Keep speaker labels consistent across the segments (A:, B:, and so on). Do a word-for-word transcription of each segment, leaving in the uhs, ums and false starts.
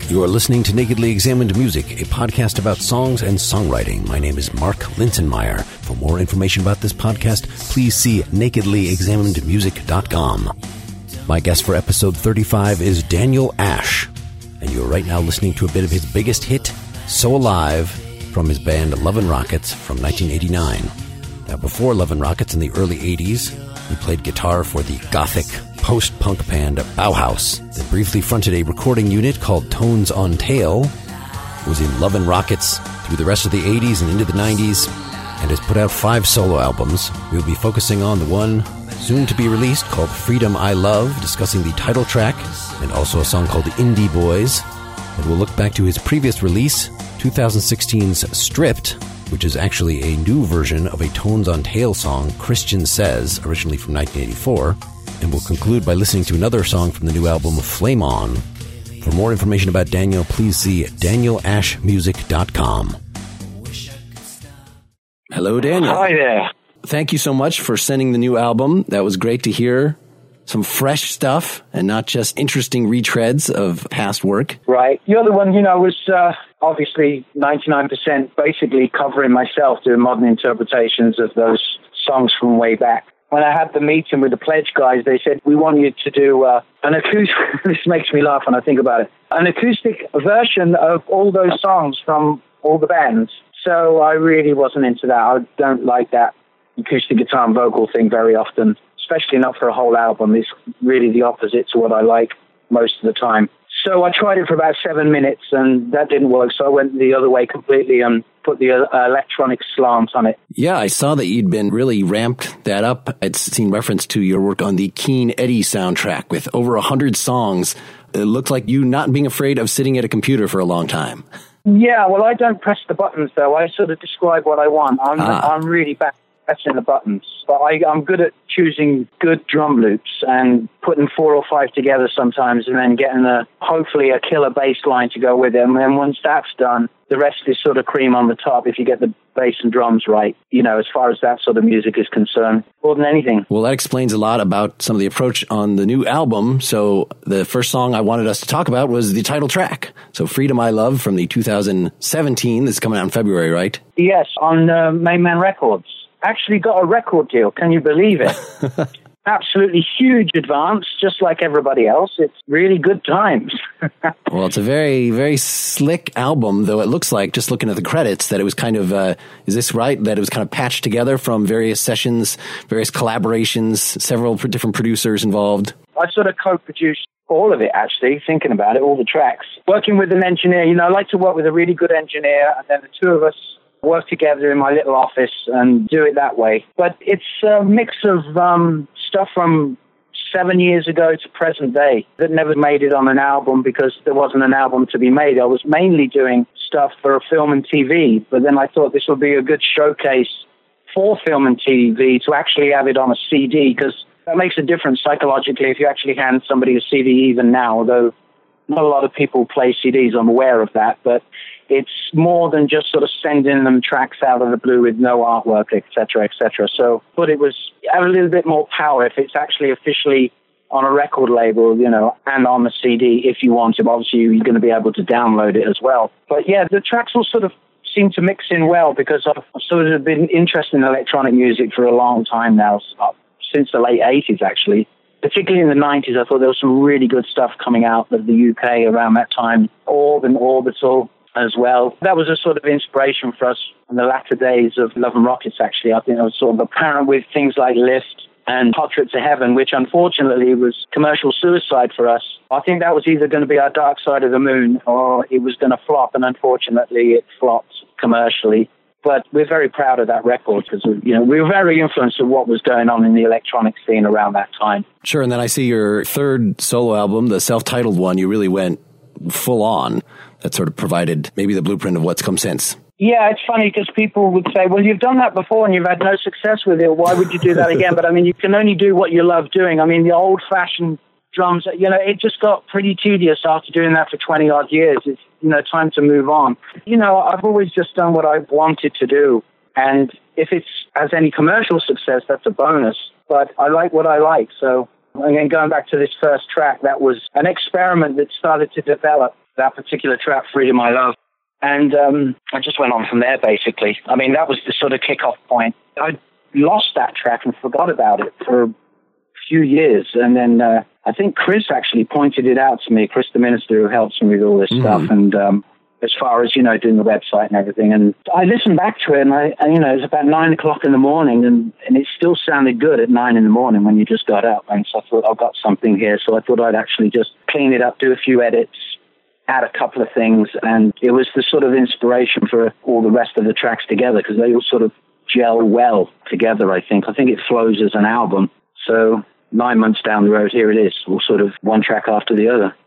A: You are listening to Nakedly Examined Music, a podcast about songs and songwriting. My name is Mark Linsenmeyer. For more information about this podcast, please see nakedly examined music dot com. My guest for episode thirty-five is Daniel Ash, and you're right now listening to a bit of his biggest hit, So Alive, from his band Love and Rockets from nineteen eighty-nine. Now, before Love and Rockets in the early eighties, he played guitar for the gothic post-punk band Bauhaus that briefly fronted a recording unit called Tones on Tail, was in Love and Rockets through the rest of the eighties and into the nineties, and has put out five solo albums. We'll be focusing on the one soon to be released called Freedom I Love, discussing the title track, and also a song called Indie Boys. And we'll look back to his previous release, twenty sixteen's Stripped, which is actually a new version of a Tones on Tail song, Christian Says, originally from nineteen eighty-four. And we'll conclude by listening to another song from the new album, Flame On. For more information about Daniel, please see daniel ash music dot com. Hello, Daniel.
B: Hi there.
A: Thank you so much for sending the new album. That was great to hear. Some fresh stuff and not just interesting retreads of past work.
B: Right. The other one, you know, was uh, obviously ninety-nine percent basically covering myself, doing modern interpretations of those songs from way back. When I had the meeting with the Pledge guys, they said, we want you to do uh, an acoustic, this makes me laugh when I think about it, an acoustic version of all those songs from all the bands. So I really wasn't into that. I don't like that acoustic guitar and vocal thing very often, especially not for a whole album. It's really the opposite to what I like most of the time. So I tried it for about seven minutes and that didn't work. So I went the other way completely and put the uh, electronic slant on it.
A: Yeah, I saw that you'd been really ramped that up. I'd seen reference to your work on the Keen Eddie soundtrack with over a hundred songs. It looked like you not being afraid of sitting at a computer for a long time.
B: Yeah, well, I don't press the buttons, though. I sort of describe what I want. I'm, ah. I'm really bad at pressing the buttons. But I, I'm good at choosing good drum loops and putting four or five together sometimes and then getting a hopefully a killer bass line to go with it. And then once that's done, the rest is sort of cream on the top if you get the bass and drums right, you know, as far as that sort of music is concerned, more than anything.
A: Well, that explains a lot about some of the approach on the new album. So the first song I wanted us to talk about was the title track. So Freedom I Love from the two thousand seventeen. This is coming out in February, right?
B: Yes, on uh, Main Man Records. Actually got a record deal. Can you believe it? Absolutely huge advance, just like everybody else. It's really good times.
A: Well, it's a very, very slick album, though it looks like, just looking at the credits, that it was kind of, uh, is this right, that it was kind of patched together from various sessions, various collaborations, several different producers involved?
B: I sort of co-produced all of it, actually, thinking about it, all the tracks. Working with an engineer, you know, I like to work with a really good engineer, and then the two of us work together in my little office and do it that way. But it's a mix of um, stuff from seven years ago to present day that never made it on an album because there wasn't an album to be made. I was mainly doing stuff for film and T V, but then I thought this would be a good showcase for film and T V to actually have it on a C D, because that makes a difference psychologically if you actually hand somebody a C D even now, although not a lot of people play C Ds, I'm aware of that, but it's more than just sort of sending them tracks out of the blue with no artwork, et cetera, et cetera. So, but it was have a little bit more power if it's actually officially on a record label, you know, and on the C D if you want to. Obviously, you're going to be able to download it as well. But yeah, the tracks will sort of seem to mix in well because I've sort of been interested in electronic music for a long time now, since the late eighties, actually. Particularly in the nineties, I thought there was some really good stuff coming out of the U K around that time. Orb and Orbital as well. That was a sort of inspiration for us in the latter days of Love and Rockets, actually. I think it was sort of apparent with things like Lift and Hot Trip to Heaven, which unfortunately was commercial suicide for us. I think that was either going to be our Dark Side of the Moon or it was going to flop, and unfortunately it flopped commercially. But we're very proud of that record because, you know, we were very influenced of what was going on in the electronic scene around that time.
A: Sure, and then I see your third solo album, the self-titled one, you really went full on. That sort of provided maybe the blueprint of what's come since.
B: Yeah, it's funny because people would say, well, you've done that before and you've had no success with it. Why would you do that again? But I mean, you can only do what you love doing. I mean, the old-fashioned drums, you know, it just got pretty tedious after doing that for twenty odd years. It's, you know, time to move on. You know, I've always just done what I've wanted to do. And if it's has any commercial success, that's a bonus. But I like what I like. So again, going back to this first track, that was an experiment that started to develop that particular track, Freedom I Love. And um, I just went on from there, basically. I mean, that was the sort of kickoff point. I lost that track and forgot about it for a few years. And then uh, I think Chris actually pointed it out to me, Chris the Minister, who helps me with all this mm. stuff. And um, as far as, you know, doing the website and everything. And I listened back to it, and, I, and you know, it was about nine o'clock in the morning, and, and it still sounded good at nine in the morning when you just got up. And so I thought, I've got something here. So I thought I'd actually just clean it up, do a few edits, add a couple of things, and it was the sort of inspiration for all the rest of the tracks together, because they all sort of gel well together, I think. I think it flows as an album. So nine months down the road, here it is, all sort of one track after the other.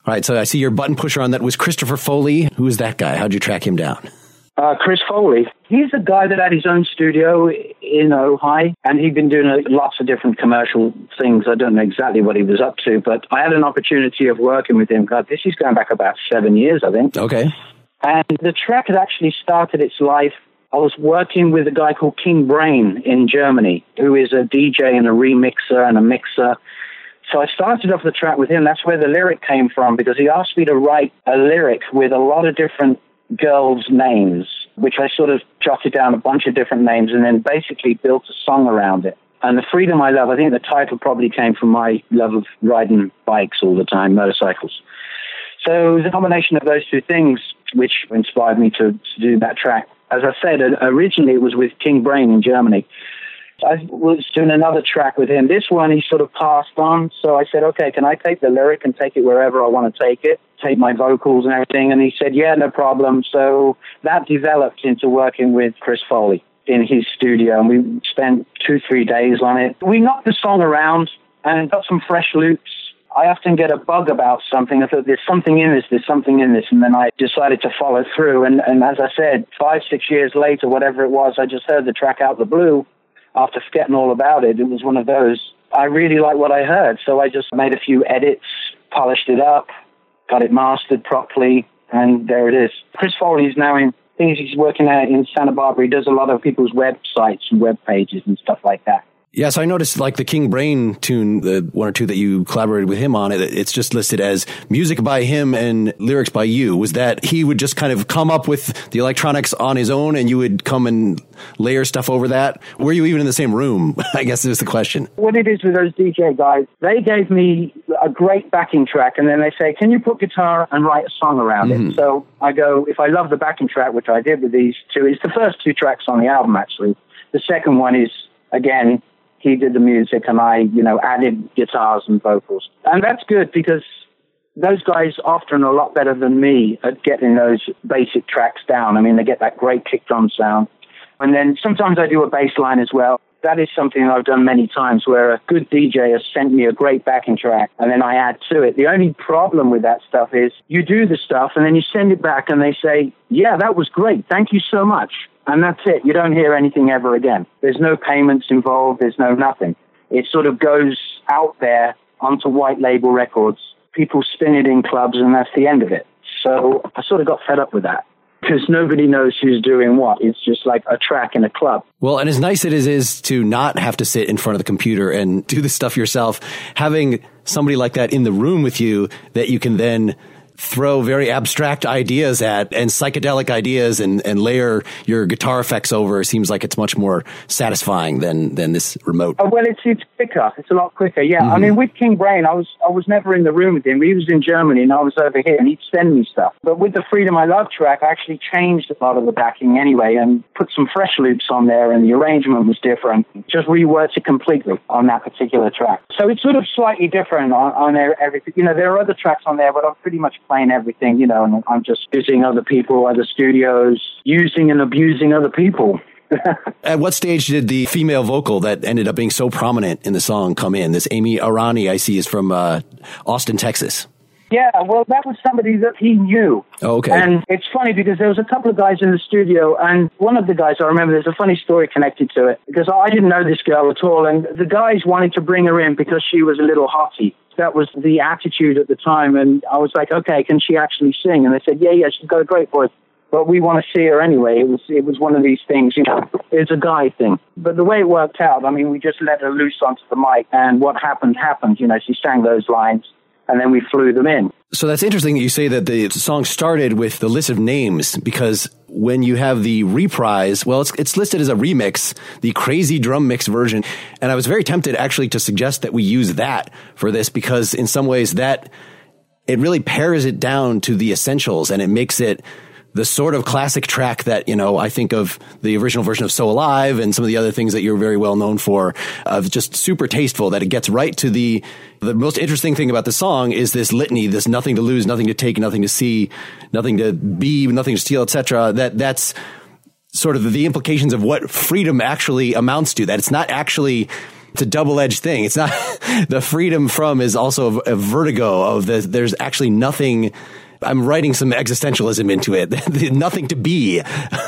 A: All right, so I see your button pusher on that was Christopher Foley. Who is that guy? How'd you track him down?
B: Uh, Chris Foley. He's a guy that had his own studio in Ojai, and he'd been doing a, lots of different commercial things. I don't know exactly what he was up to, but I had an opportunity of working with him. God, this is going back about seven years, I think.
A: Okay.
B: And the track had actually started its life. I was working with a guy called King Brain in Germany, who is a D J and a remixer and a mixer. So I started off the track with him. That's where the lyric came from, because he asked me to write a lyric with a lot of different girls' names, which I sort of jotted down a bunch of different names and then basically built a song around it. And The Freedom I Love, I think the title probably came from my love of riding bikes all the time, motorcycles. So the combination of those two things, which inspired me to, to do that track. As I said, originally it was with King Brain in Germany. I was doing another track with him. This one he sort of passed on. So I said, okay, can I take the lyric and take it wherever I want to take it, take my vocals and everything? And he said, yeah, no problem. So that developed into working with Chris Foley in his studio. And we spent two, three days on it. We knocked the song around and got some fresh loops. I often get a bug about something. I thought, there's something in this, there's something in this. And then I decided to follow through. And, and as I said, five, six years later, whatever it was, I just heard the track out of the blue. After forgetting all about it, it was one of those, I really like what I heard. So I just made a few edits, polished it up, got it mastered properly, and there it is. Chris Foley is now in, I think he's working out in Santa Barbara. He does a lot of people's websites and web pages and stuff like that.
A: Yes, I noticed like the King Brain tune, the one or two that you collaborated with him on, it, it's just listed as music by him and lyrics by you. Was that he would just kind of come up with the electronics on his own and you would come and layer stuff over that? Were you even in the same room? I guess is the question.
B: What it is with those D J guys, they gave me a great backing track and then they say, can you put guitar and write a song around mm-hmm. it? So I go, if I love the backing track, which I did with these two, it's the first two tracks on the album actually. The second one is, again, he did the music and I, you know, added guitars and vocals. And that's good because those guys often are a lot better than me at getting those basic tracks down. I mean, they get that great kick drum sound. And then sometimes I do a bass line as well. That is something I've done many times where a good D J has sent me a great backing track and then I add to it. The only problem with that stuff is you do the stuff and then you send it back and they say, yeah, that was great. Thank you so much. And that's it. You don't hear anything ever again. There's no payments involved. There's no nothing. It sort of goes out there onto white label records. People spin it in clubs and that's the end of it. So I sort of got fed up with that because nobody knows who's doing what. It's just like a track in a club.
A: Well, and as nice it is, is to not have to sit in front of the computer and do this stuff yourself, having somebody like that in the room with you that you can then throw very abstract ideas at and psychedelic ideas and, and layer your guitar effects over seems like it's much more satisfying than, than this remote.
B: Oh, well, it's, it's quicker. It's a lot quicker. Yeah. Mm-hmm. I mean, with King Brain, I was, I was never in the room with him. He was in Germany and I was over here and he'd send me stuff. But with the Freedom I Love track, I actually changed a lot of the backing anyway and put some fresh loops on there and the arrangement was different. Just reworked it completely on that particular track. So it's sort of slightly different on, on everything. You know, there are other tracks on there, but I'm pretty much playing everything, you know, and I'm just using other people, other studios, using and abusing other people.
A: At what stage did the female vocal that ended up being so prominent in the song come in? This Amy Arani, I see, is from uh, Austin, Texas.
B: Yeah, well, that was somebody that he knew.
A: Oh, okay.
B: And it's funny because there was a couple of guys in the studio, and one of the guys, I remember, there's a funny story connected to it, because I didn't know this girl at all, and the guys wanted to bring her in because she was a little hottie. That was the attitude at the time, and I was like, okay, can she actually sing? And they said, yeah, yeah, she's got a great voice, but we want to see her anyway. It was it was one of these things, you know, it's a guy thing. But the way it worked out, I mean, we just let her loose onto the mic, and what happened, happened. You know, she sang those lines, and then we flew them in.
A: So that's interesting that you say that the song started with the list of names, because when you have the reprise, well, it's, it's listed as a remix, the crazy drum mix version. And I was very tempted actually to suggest that we use that for this, because in some ways that it really pares it down to the essentials and it makes it the sort of classic track that, you know, I think of the original version of So Alive and some of the other things that you're very well known for, of just super tasteful, that it gets right to the, the most interesting thing about the song is this litany, this nothing to lose, nothing to take, nothing to see, nothing to be, nothing to steal, et cetera. That, that's sort of the implications of what freedom actually amounts to, that it's not actually It's a double-edged thing. It's not the freedom from is also a, a vertigo of the, there's actually nothing. I'm writing some existentialism into it. Nothing to be.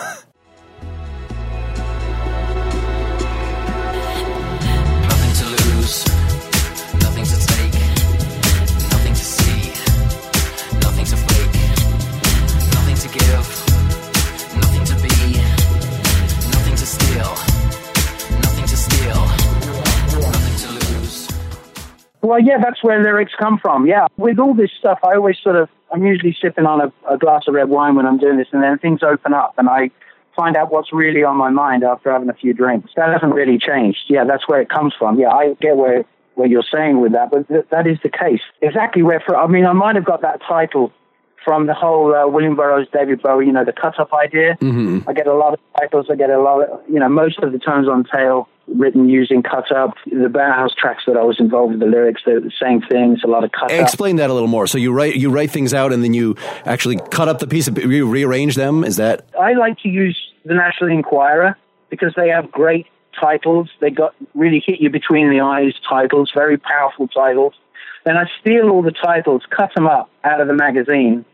B: Well, yeah, that's where lyrics come from. Yeah, with all this stuff, I always sort of, I'm usually sipping on a, a glass of red wine when I'm doing this, and then things open up, and I find out what's really on my mind after having a few drinks. That hasn't really changed. Yeah, that's where it comes from. Yeah, I get where, where you're saying with that, but th- that is the case. Exactly where, for, I mean, I might have got that title from the whole uh, William Burroughs, David Bowie, you know, the cut-up idea. Mm-hmm. I get a lot of titles. I get a lot of, you know, most of the Tones on Tail written using cut-up. The Bauhaus tracks that I was involved with, the lyrics, they're the same things, a lot of cut-up.
A: Explain that a little more. So you write you write things out and then you actually cut up the piece, of, you rearrange them? Is that?
B: I like to use the National Enquirer because they have great titles. They got really hit you between the eyes titles, very powerful titles. Then I steal all the titles, cut them up out of the magazine,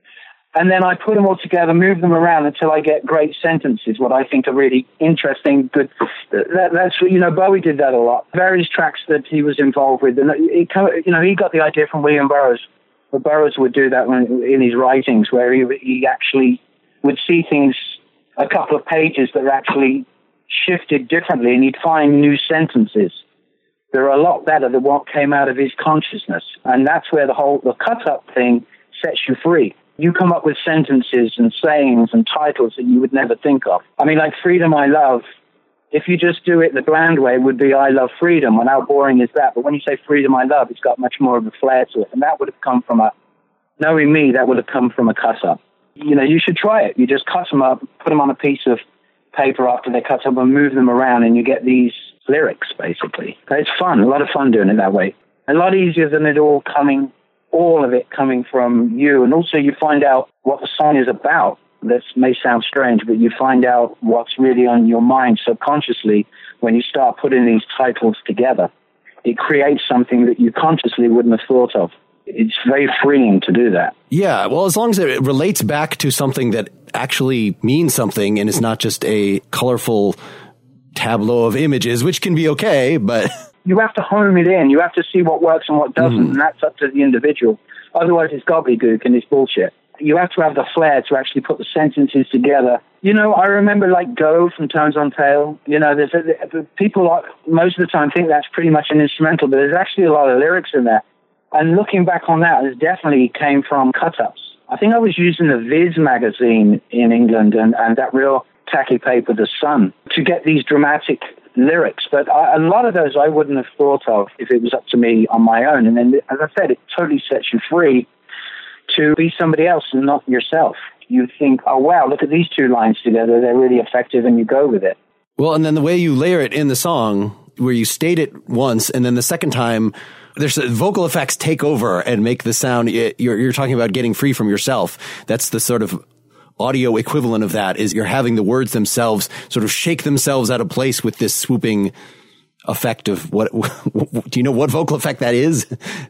B: and then I put them all together, move them around until I get great sentences, what I think are really interesting, good. That, that's, you know, Bowie did that a lot. Various tracks that he was involved with. And it, you know, he got the idea from William Burroughs. But Burroughs would do that when, in his writings, where he, he actually would see things, a couple of pages that actually shifted differently, and he'd find new sentences. They're a lot better than what came out of his consciousness. And that's where the whole, the cut-up thing sets you free. You come up with sentences and sayings and titles that you would never think of. I mean, like Freedom I Love, if you just do it the bland way, it would be I Love Freedom, and how boring is that? But when you say Freedom I Love, it's got much more of a flair to it, and that would have come from a, knowing me, that would have come from a cut-up. You know, you should try it. You just cut them up, put them on a piece of paper after they're cut up, and move them around, and you get these lyrics, basically. It's fun, a lot of fun doing it that way. A lot easier than it all coming... all of it coming from you. And also you find out what the song is about. That may sound strange, but you find out what's really on your mind subconsciously when you start putting these titles together. It creates something that you consciously wouldn't have thought of. It's very freeing to do that.
A: Yeah, well, as long as it relates back to something that actually means something and it's not just a colorful tableau of images, which can be okay, but...
B: You have to hone it in. You have to see what works and what doesn't, mm. and that's up to the individual. Otherwise, it's gobbledygook and it's bullshit. You have to have the flair to actually put the sentences together. You know, I remember like Go from Tones on Tail. You know, there's a, people like, most of the time think that's pretty much an instrumental, but there's actually a lot of lyrics in there. And looking back on that, it definitely came from cut-ups. I think I was using the Viz magazine in England and, and that real tacky paper, The Sun, to get these dramatic lyrics, but I, a lot of those I wouldn't have thought of if it was up to me on my own. And then, as I said, it totally sets you free to be somebody else and not yourself. You think, oh, wow, look at these two lines together. They're really effective, and you go with it.
A: Well, and then the way you layer it in the song, where you state it once, and then the second time, there's vocal effects take over and make the sound, you're, you're talking about getting free from yourself. That's the sort of audio equivalent of that, is you're having the words themselves sort of shake themselves out of place with this swooping effect of what, do you know what vocal effect that is?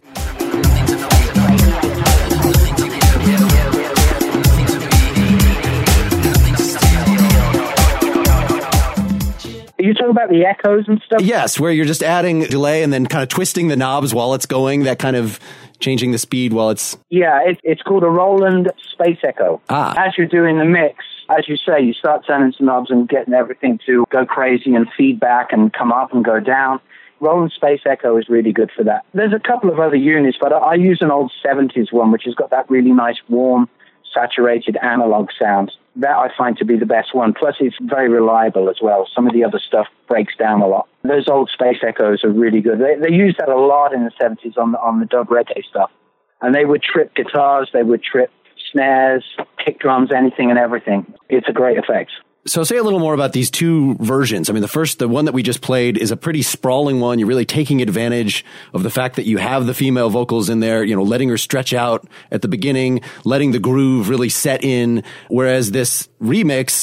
B: Are you talking about the echoes and stuff?
A: Yes, where you're just adding delay and then kind of twisting the knobs while it's going, that kind of changing the speed while it's...
B: Yeah, it, it's called a Roland Space Echo. Ah. As you're doing the mix, as you say, you start turning some knobs and getting everything to go crazy and feedback and come up and go down. Roland Space Echo is really good for that. There's a couple of other units, but I, I use an old seventies one, which has got that really nice, warm, saturated analog sound. That I find to be the best one. Plus, it's very reliable as well. Some of the other stuff breaks down a lot. Those old Space Echoes are really good. They, they used that a lot in the seventies on the, on the dub reggae stuff. And they would trip guitars, they would trip snares, kick drums, anything and everything. It's a great effect.
A: So say a little more about these two versions. I mean, the first, the one that we just played is a pretty sprawling one. You're really taking advantage of the fact that you have the female vocals in there, you know, letting her stretch out at the beginning, letting the groove really set in. Whereas this remix,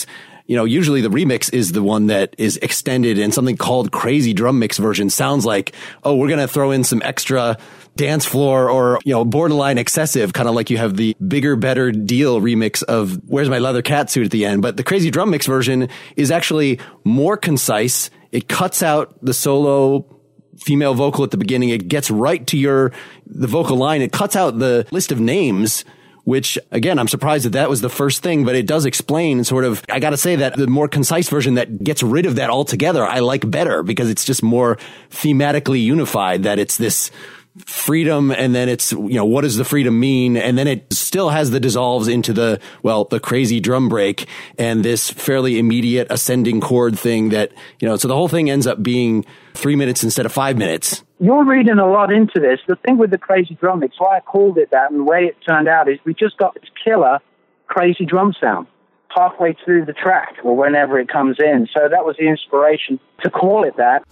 C: you know, usually the remix is the one that is extended, and something called Crazy Drum Mix version sounds like, oh, we're going to throw in some extra dance floor or, you know, borderline excessive, kind of like you have the Bigger, Better Deal remix of Where's My Leather Cat Suit at the end. But the Crazy Drum Mix version is actually more concise. It cuts out the solo female vocal at the beginning. It gets right to your, the vocal line. It cuts out the list of names, which, again, I'm surprised that that was the first thing, but it does explain sort of, I got to say that the more concise version that gets rid of that altogether, I like better, because it's just more thematically unified, that it's this freedom, and then it's, you know, what does the freedom mean? And then it still has the dissolves into the, well, the crazy drum break and this fairly immediate ascending chord thing that, you know, so the whole thing ends up being three minutes instead of five minutes.
B: You're reading a lot into this. The thing with the Crazy Drum Mix, why I called it that and the way it turned out, is we just got this killer crazy drum sound halfway through the track or whenever it comes in. So that was the inspiration to call it that.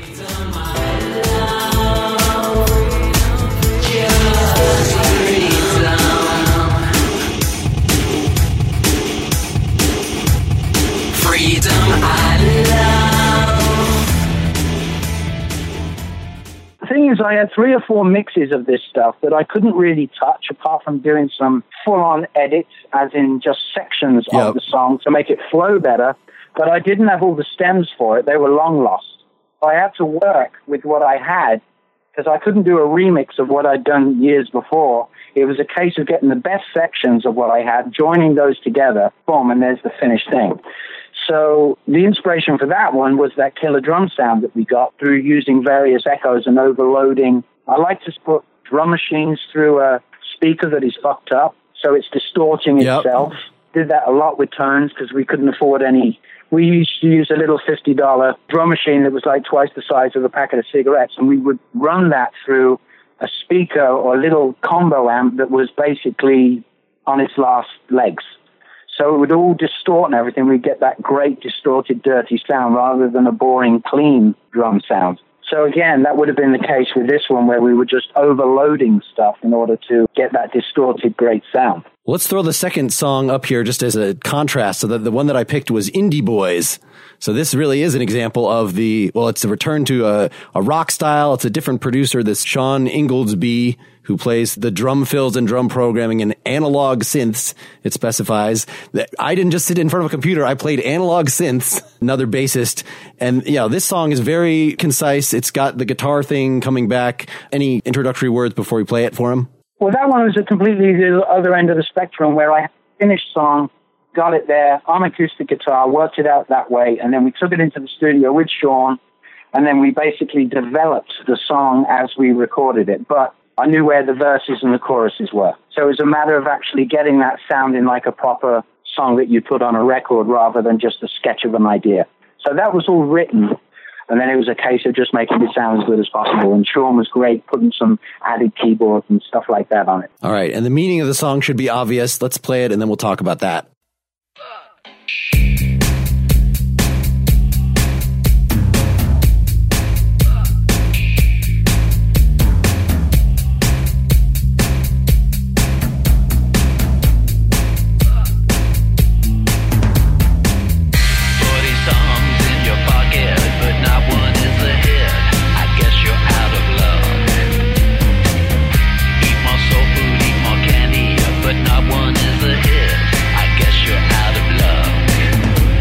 D: Freedom I love.
B: The thing is, I had three or four mixes of this stuff that I couldn't really touch, apart from doing some full-on edits, as in just sections
C: yep.
B: of the song to make it flow better. But I didn't have all the stems for it. They were long lost. I had to work with what I had, because I couldn't do a remix of what I'd done years before. It was a case of getting the best sections of what I had, joining those together, boom, and there's the finished thing. So the inspiration for that one was that killer drum sound that we got through using various echoes and overloading. I like to put drum machines through a speaker that is fucked up, so it's distorting
C: yep.
B: itself. Did that a lot with tones because we couldn't afford any. We used to use a little fifty dollars drum machine that was like twice the size of a packet of cigarettes, and we would run that through a speaker or a little combo amp that was basically on its last legs. So it would all distort and everything. We'd get that great distorted, dirty sound rather than a boring, clean drum sound. So again, that would have been the case with this one, where we were just overloading stuff in order to get that distorted, great sound.
C: Let's throw the second song up here just as a contrast. So the, the one that I picked was Indie Boys. So this really is an example of the, well, it's a return to a, a rock style. It's a different producer, this Sean Inglesby, who plays the drum fills and drum programming and analog synths. It specifies that I didn't just sit in front of a computer. I played analog synths, another bassist. And, you know, this song is very concise. It's got the guitar thing coming back. Any introductory words before we play it for him?
B: Well, that one was a completely the other end of the spectrum, where I had a finished song, got it there on acoustic guitar, worked it out that way, and then we took it into the studio with Sean, and then we basically developed the song as we recorded it. But I knew where the verses and the choruses were. So it was a matter of actually getting that sounding like a proper song that you put on a record rather than just a sketch of an idea. So that was all written. And then it was a case of just making it sound as good as possible. And Sean was great, putting some added keyboards and stuff like that on it.
C: All right. And the meaning of the song should be obvious. Let's play it, and then we'll talk about that.
D: But not one is a hit. I guess you're out of love.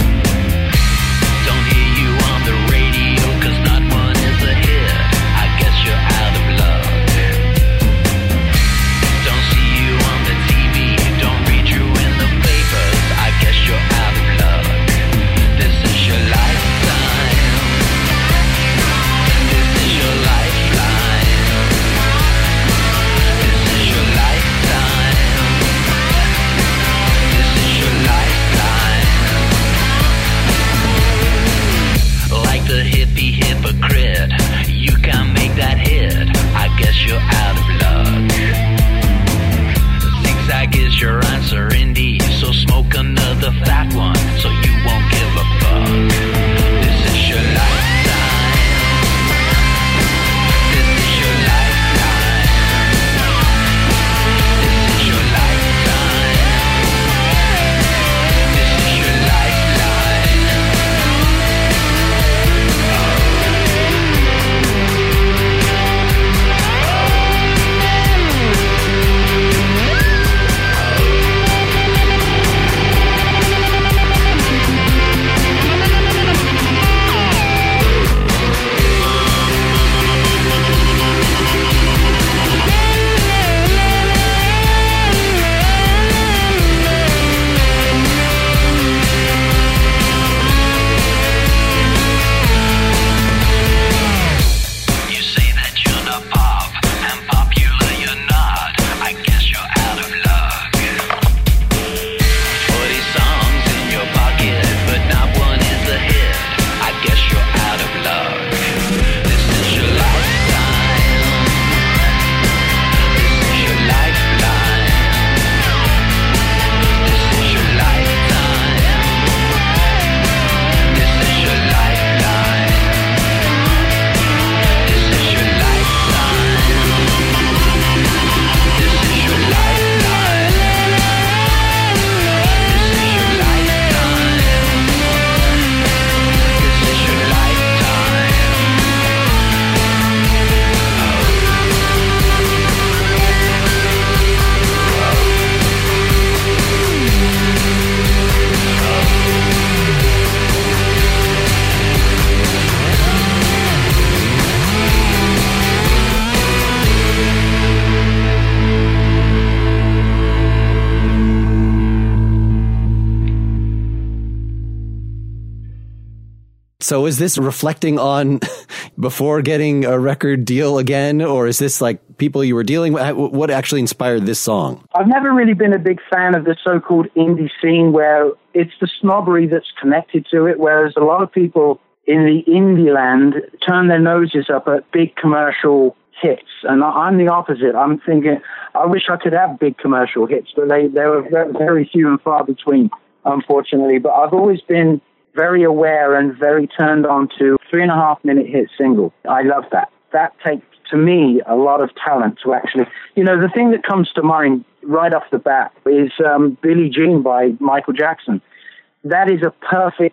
C: So is this reflecting on before getting a record deal again, or is this like people you were dealing with? What actually inspired this song?
B: I've never really been a big fan of the so-called indie scene where it's the snobbery that's connected to it, whereas a lot of people in the indie land turn their noses up at big commercial hits. And I'm the opposite. I'm thinking, I wish I could have big commercial hits, but they, they were very, very few and far between, unfortunately. But I've always been very aware and very turned on to three and a half minute hit single. I love that. That takes, to me, a lot of talent to actually, you know, the thing that comes to mind right off the bat is um, Billie Jean by Michael Jackson. That is a perfect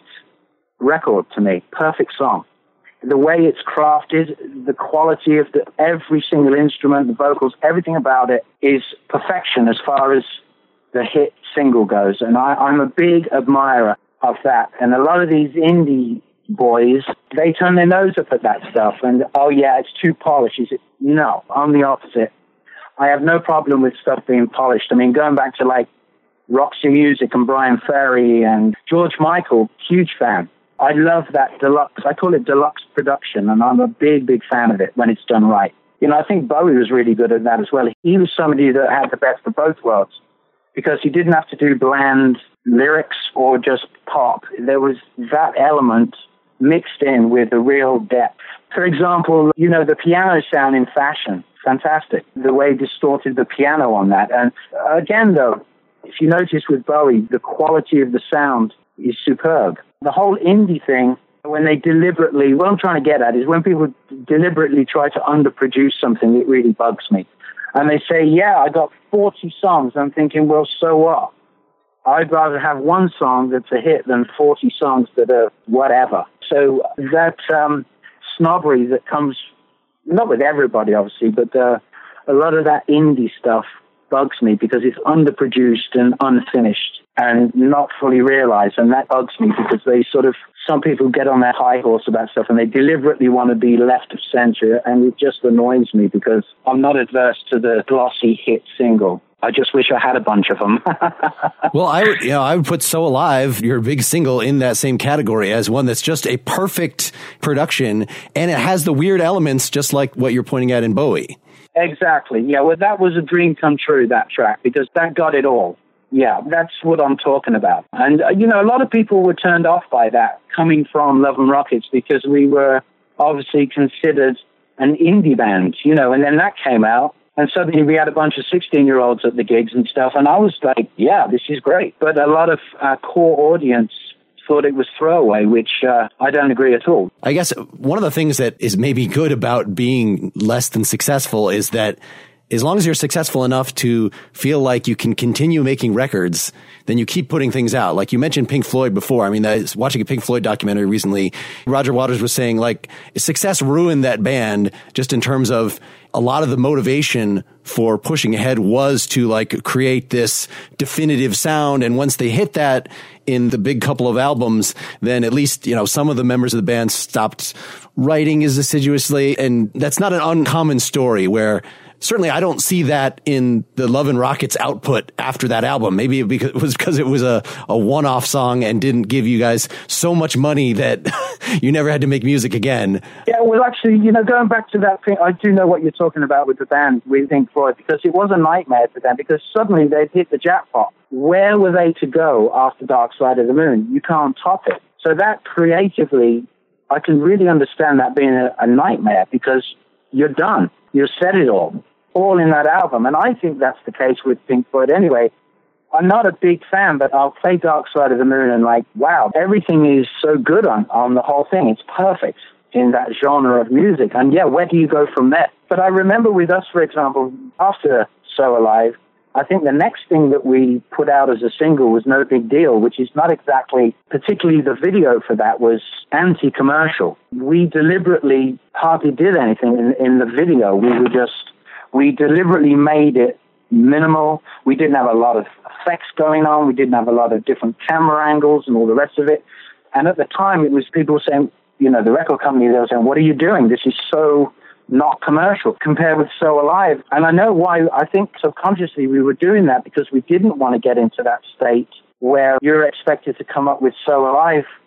B: record to me, perfect song. The way it's crafted, the quality of the, every single instrument, the vocals, everything about it is perfection as far as the hit single goes. And I, I'm a big admirer of that. And a lot of these indie boys, they turn their nose up at that stuff. And, oh, yeah, it's too polished. Is it? No, I'm the opposite. I have no problem with stuff being polished. I mean, going back to, like, Roxy Music and Brian Ferry and George Michael, huge fan. I love that deluxe. I call it deluxe production, and I'm a big, big fan of it when it's done right. You know, I think Bowie was really good at that as well. He was somebody that had the best of both worlds because he didn't have to do bland lyrics or just pop. There was that element mixed in with a real depth. For example, you know, the piano sound in Fashion, fantastic. The way he distorted the piano on that. And again, though, if you notice with Bowie, the quality of the sound is superb. The whole indie thing, when they deliberately, what I'm trying to get at is when people deliberately try to underproduce something, it really bugs me. And they say, yeah, I got forty songs. I'm thinking, well, so what? I'd rather have one song that's a hit than forty songs that are whatever. So that um, snobbery that comes, not with everybody, obviously, but uh, a lot of that indie stuff bugs me because it's underproduced and unfinished and not fully realized. And that bugs me because they sort of, some people get on their high horse about stuff and they deliberately want to be left of center. And it just annoys me because I'm not adverse to the glossy hit single. I just wish I had a bunch of them.
C: Well, I would, you know, I would put So Alive, your big single, in that same category as one that's just a perfect production, and it has the weird elements, just like what you're pointing at in Bowie.
B: Exactly. Yeah, well, that was a dream come true, that track, because that got it all. Yeah, that's what I'm talking about. And, uh, you know, a lot of people were turned off by that coming from Love and Rockets because we were obviously considered an indie band, you know, and then that came out. And suddenly we had a bunch of sixteen-year-olds at the gigs and stuff. And I was like, yeah, this is great. But a lot of our core audience thought it was throwaway, which uh, I don't agree at all.
C: I guess one of the things that is maybe good about being less than successful is that as long as you're successful enough to feel like you can continue making records, then you keep putting things out. Like you mentioned Pink Floyd before. I mean, I was watching a Pink Floyd documentary recently. Roger Waters was saying, like, success ruined that band just in terms of a lot of the motivation for pushing ahead was to, like, create this definitive sound. And once they hit that in the big couple of albums, then at least, you know, some of the members of the band stopped writing as assiduously. And that's not an uncommon story where certainly I don't see that in the Love and Rockets output after that album. Maybe it was because it was a, a one-off song and didn't give you guys so much money that you never had to make music again.
B: Yeah, well, actually, you know, going back to that thing, I do know what you're talking about with the band, with Pink Floyd, because it was a nightmare for them, because suddenly they'd hit the jackpot. Where were they to go after Dark Side of the Moon? You can't top it. So that creatively, I can really understand that being a, a nightmare, because you're done. You've said it all. all in that album. And I think that's the case with Pink Floyd anyway. I'm not a big fan, but I'll play Dark Side of the Moon and like, wow, everything is so good on, on the whole thing. It's perfect in that genre of music. And yeah, where do you go from there? But I remember with us, for example, after So Alive, I think the next thing that we put out as a single was No Big Deal, which is not exactly, particularly the video for that was anti-commercial. We deliberately hardly did anything in, in the video. We were just, we deliberately made it minimal. We didn't have a lot of effects going on. We didn't have a lot of different camera angles and all the rest of it. And at the time, it was people saying, you know, the record company, they were saying, what are you doing? This is so not commercial compared with So Alive. And I know why. I think subconsciously we were doing that because we didn't want to get into that state where you're expected to come up with So Alive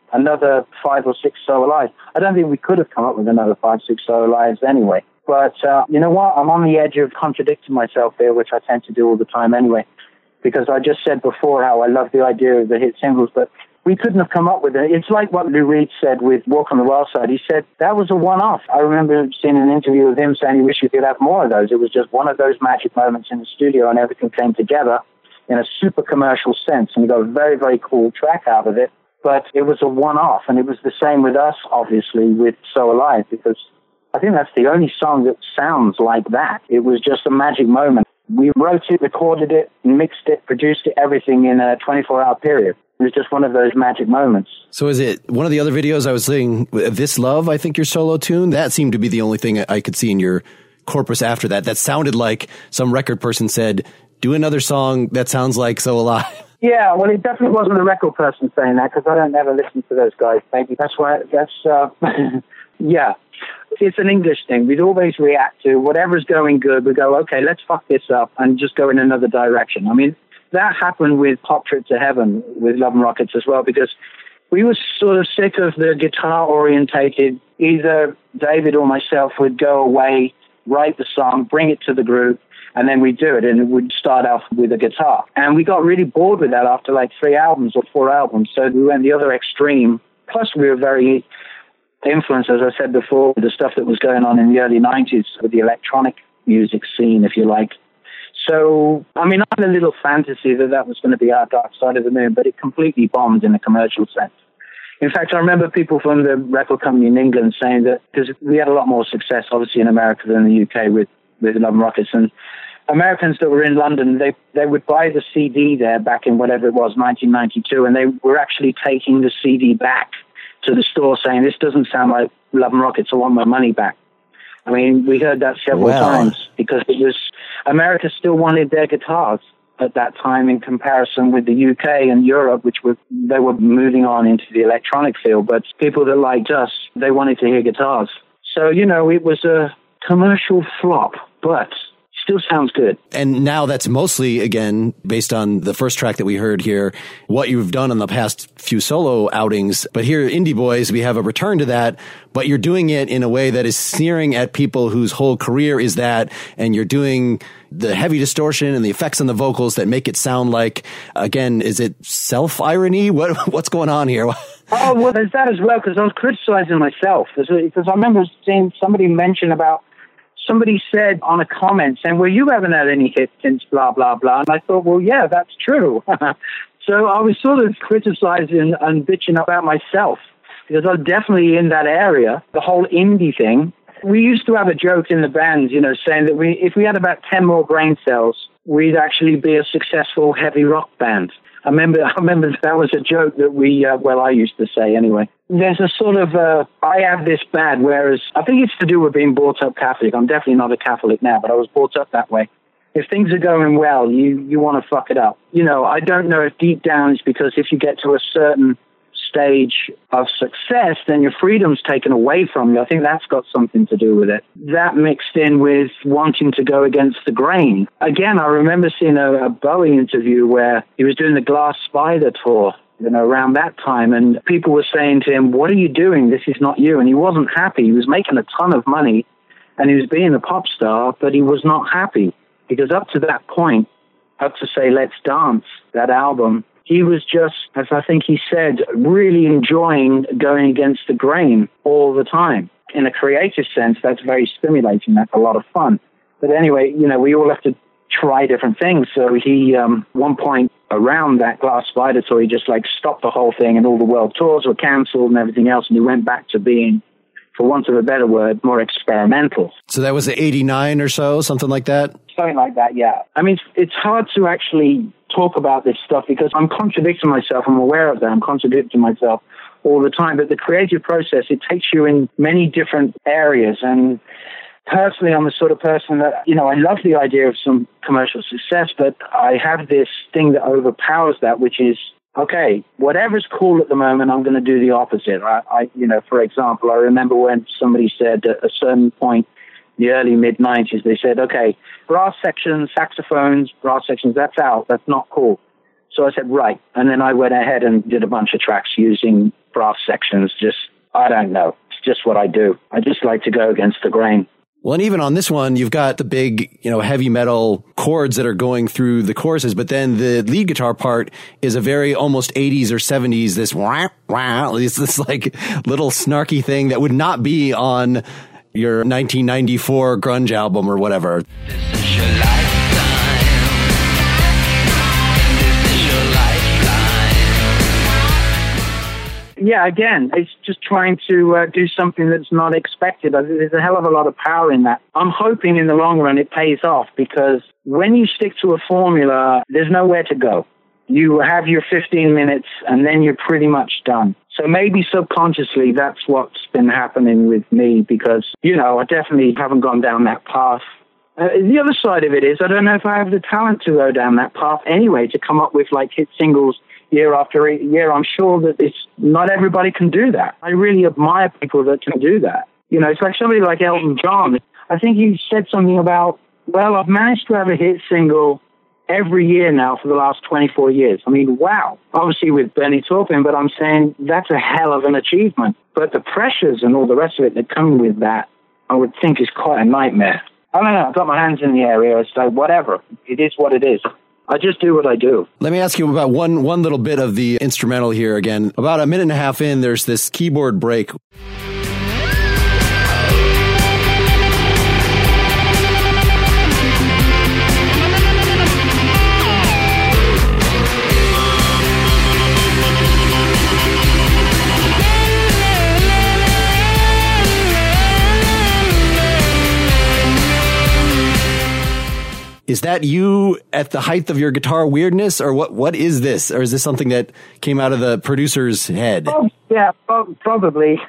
B: another five or six So Alive. I don't think we could have come up with another five, six So Alives anyway. But uh, you know what? I'm on the edge of contradicting myself here, which I tend to do all the time anyway, because I just said before how I love the idea of the hit singles, but we couldn't have come up with it. It's like what Lou Reed said with Walk on the Wild Side. He said that was a one-off. I remember seeing an interview with him saying he wished we could have more of those. It was just one of those magic moments in the studio and everything came together in a super commercial sense, and we got a very, very cool track out of it. But it was a one-off, and it was the same with us, obviously, with So Alive, because I think that's the only song that sounds like that. It was just a magic moment. We wrote it, recorded it, mixed it, produced it, everything in a twenty-four hour period. It was just one of those magic moments.
C: So is it one of the other videos I was saying, This Love, I think your solo tune? That seemed to be the only thing I could see in your corpus after that. That sounded like some record person said, do another song that sounds like So Alive.
B: Yeah, well, it definitely wasn't a record person saying that, because I don't ever listen to those guys. Maybe that's why, that's, uh, yeah. It's an English thing. We'd always react to whatever's going good. We go, okay, let's fuck this up and just go in another direction. I mean, that happened with Pop Trip to Heaven with Love and Rockets as well, because we were sort of sick of the guitar-orientated. Either David or myself would go away, write the song, bring it to the group, and then we'd do it, and it would start off with a guitar. And we got really bored with that after like three albums or four albums, so we went the other extreme. Plus, we were very influenced, as I said before, with the stuff that was going on in the early nineties with the electronic music scene, if you like. So, I mean, I had a little fantasy that that was going to be our Dark Side of the Moon, but it completely bombed in a commercial sense. In fact, I remember people from the record company in England saying that, because we had a lot more success, obviously, in America than the U K with, with Love and Rockets, and Americans that were in London, they they would buy the C D there back in whatever it was, nineteen ninety-two, and they were actually taking the C D back to the store saying, this doesn't sound like Love and Rockets, I want my money back. I mean, we heard that several
C: wow.
B: times, because it was, America still wanted their guitars at that time in comparison with the U K and Europe, which were, they were moving on into the electronic field. But people that liked us, they wanted to hear guitars. So, you know, it was a commercial flop, but still sounds good.
C: And now that's mostly, again, based on the first track that we heard here, what you've done in the past few solo outings. But here, Indie Boys, we have a return to that, but you're doing it in a way that is sneering at people whose whole career is that, and you're doing the heavy distortion and the effects on the vocals that make it sound like, again, is it self-irony? What What's going on here?
B: Oh, well, there's that as well, because I was criticizing myself. Because I remember seeing somebody mention about, somebody said on a comment saying, well, you haven't had any hits since blah, blah, blah. And I thought, well, yeah, that's true. So I was sort of criticizing and bitching about myself, because I'm definitely in that area, the whole indie thing. We used to have a joke in the band, you know, saying that we, if we had about ten more brain cells, we'd actually be a successful heavy rock band. I remember, I remember that was a joke that we, uh, well, I used to say anyway. There's a sort of, uh, I have this bad, whereas I think it's to do with being brought up Catholic. I'm definitely not a Catholic now, but I was brought up that way. If things are going well, you, you want to fuck it up. You know, I don't know if deep down it's because if you get to a certain stage of success, then your freedom's taken away from you. I think that's got something to do with it. That mixed in with wanting to go against the grain. Again, I remember seeing a, a Bowie interview where he was doing the Glass Spider tour, you know, around that time, and people were saying to him, what are you doing? This is not you. And he wasn't happy. He was making a ton of money and he was being a pop star, but he was not happy, because up to that point, up to say Let's Dance, that album, he was just, as I think he said, really enjoying going against the grain all the time. In a creative sense, that's very stimulating. That's a lot of fun. But anyway, you know, we all have to try different things. So he, um, one point around that Glass Spider tour, he just like stopped the whole thing, and all the world tours were canceled and everything else. And he went back to being, for want of a better word, more experimental.
C: So that was eighty-nine or so, something like that?
B: Something like that, yeah. I mean, it's hard to actually talk about this stuff because I'm contradicting myself. I'm aware of that. I'm contradicting myself all the time. But the creative process, it takes you in many different areas. And personally, I'm the sort of person that, you know, I love the idea of some commercial success, but I have this thing that overpowers that, which is, okay, whatever's cool at the moment, I'm going to do the opposite. I, I, you know, for example, I remember when somebody said at a certain point, the early mid nineties, they said, okay, brass sections, saxophones, brass sections, that's out. That's not cool. So I said, right. And then I went ahead and did a bunch of tracks using brass sections. Just, I don't know. It's just what I do. I just like to go against the grain.
C: Well, and even on this one, you've got the big, you know, heavy metal chords that are going through the choruses, but then the lead guitar part is a very almost eighties or seventies, this wah, wah, it's this like little snarky thing that would not be on your nineteen ninety-four grunge album or whatever.
D: This is your lifetime. This is your lifetime.
B: Yeah, again, it's just trying to uh, do something that's not expected. There's a hell of a lot of power in that. I'm hoping in the long run it pays off, because when you stick to a formula, there's nowhere to go. You have your fifteen minutes and then you're pretty much done. So maybe subconsciously that's what's been happening with me, because, you know, I definitely haven't gone down that path. Uh, the other side of it is I don't know if I have the talent to go down that path anyway, to come up with like hit singles year after year. I'm sure that it's not everybody can do that. I really admire people that can do that. You know, it's like somebody like Elton John. I think he said something about, well, I've managed to have a hit single every year now for the last twenty-four years. I mean, wow. Obviously with Bernie Taupin, but I'm saying that's a hell of an achievement. But the pressures and all the rest of it that come with that, I would think is quite a nightmare. I don't know. I've got my hands in the area. It's like, whatever. It is what it is. I just do what I do.
C: Let me ask you about one one little bit of the instrumental here again. About a minute and a half in, there's this keyboard break. Is that you at the height of your guitar weirdness, or what? What is this? Or is this something that came out of the producer's head?
B: Oh, yeah, probably.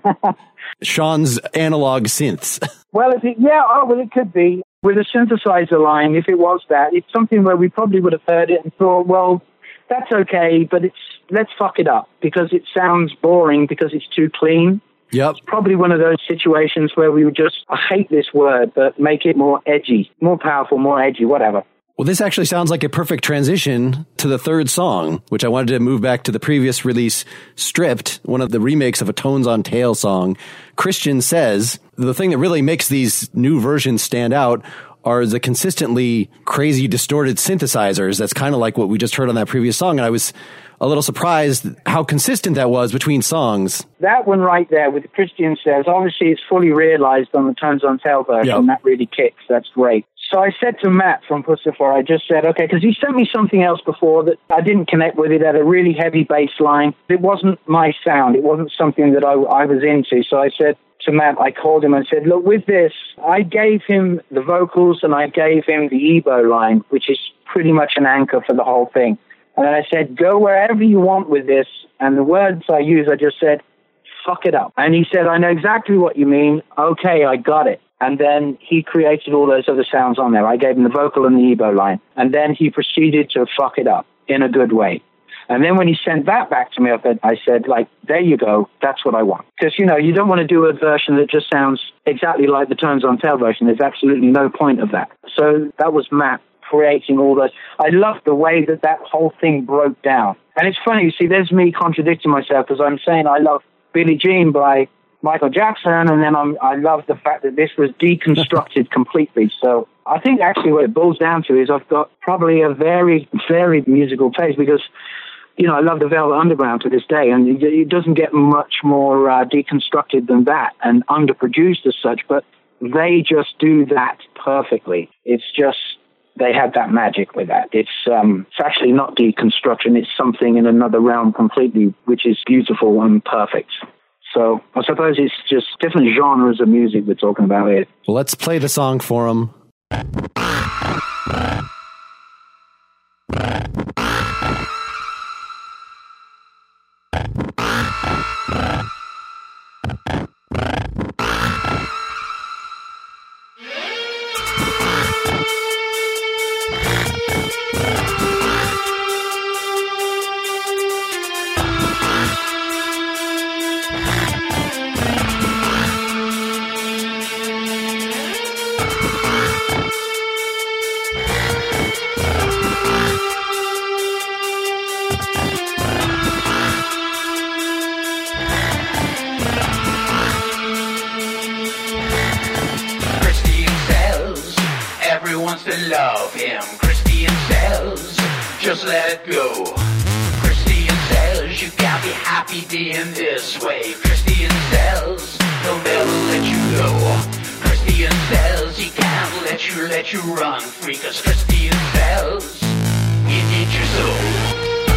C: Sean's analog synths.
B: Well, if it, yeah, oh, well, it could be. With a synthesizer line, if it was that, it's something where we probably would have heard it and thought, well, that's okay, but it's let's fuck it up, because it sounds boring because it's too clean.
C: Yep.
B: It's probably one of those situations where we would just, I hate this word, but make it more edgy, more powerful, more edgy, whatever.
C: Well, this actually sounds like a perfect transition to the third song, which I wanted to move back to the previous release, Stripped, one of the remakes of a Tones on Tail song. Christian says the thing that really makes these new versions stand out are the consistently crazy, distorted synthesizers. That's kind of like what we just heard on that previous song. And I was a little surprised how consistent that was between songs.
B: That one right there with Christian Says, obviously it's fully realized on the Tones on Tail version. Yep. That really kicks. That's great. So I said to Matt from Pussifer, I just said, okay, because he sent me something else before that I didn't connect with. It had a really heavy bass line. It wasn't my sound. It wasn't something that I, I was into. So I said to Matt, I called him and said, look, with this, I gave him the vocals and I gave him the Ebo line, which is pretty much an anchor for the whole thing. And then I said, go wherever you want with this. And the words I used, I just said, fuck it up. And he said, I know exactly what you mean. Okay, I got it. And then he created all those other sounds on there. I gave him the vocal and the Ebo line. And then he proceeded to fuck it up in a good way. And then when he sent that back to me, I said, like, there you go. That's what I want. Because, you know, you don't want to do a version that just sounds exactly like the Tones on Tail version. There's absolutely no point of that. So that was Matt creating all those. I love the way that that whole thing broke down. And it's funny, you see, there's me contradicting myself, because I'm saying I love Billie Jean by Michael Jackson, and then I'm, I love the fact that this was deconstructed completely. So I think actually what it boils down to is I've got probably a very, very musical taste, because, you know, I love the Velvet Underground to this day, and it, it doesn't get much more uh, deconstructed than that and underproduced as such, but they just do that perfectly. It's just, they had that magic with that. It's um, it's actually not deconstruction. It's something in another realm completely, which is beautiful and perfect. So I suppose it's just different genres of music we're talking about here.
C: Well, let's play the song for them.
D: wants to love him. Christian says, just let it go. Christian says, you can't be happy being this way. Christian says, he'll never let you go. Christian says, he can't let you, let you run free. Cause Christian says, he needs your soul.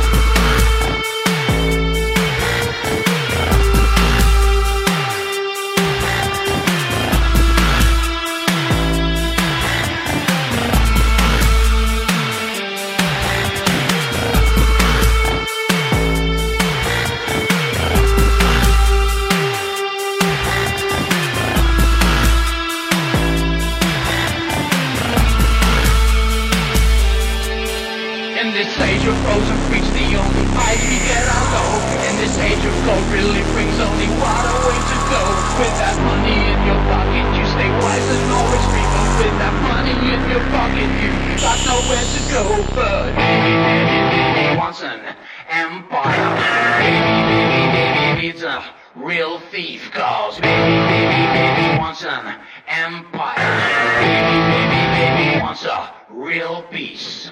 D: Of frozen freaks, the only fight we get our go. In this age of gold really brings only one way to go. With that money in your pocket, you stay wise and always free. But with that money in your pocket, you got nowhere to go. But baby, baby, baby wants an empire. Baby, baby, baby needs a real thief. Cause baby, baby, baby wants an empire. Baby, baby, baby wants a real peace.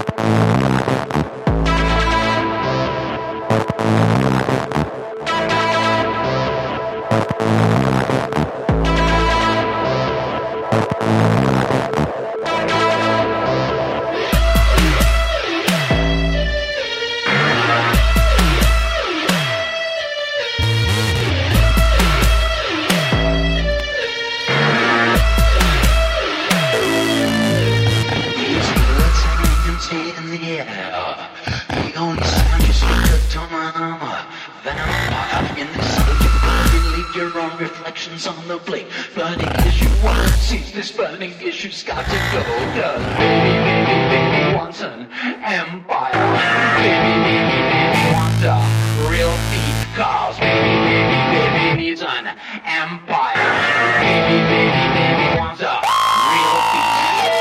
D: Reflections on the blade, burning issue one sees this burning issue's got to go. Cause baby, baby, baby wants an empire. Baby, baby, baby wants a real thief. Cause baby, baby, baby needs an empire. Baby, baby, baby wants a real thief.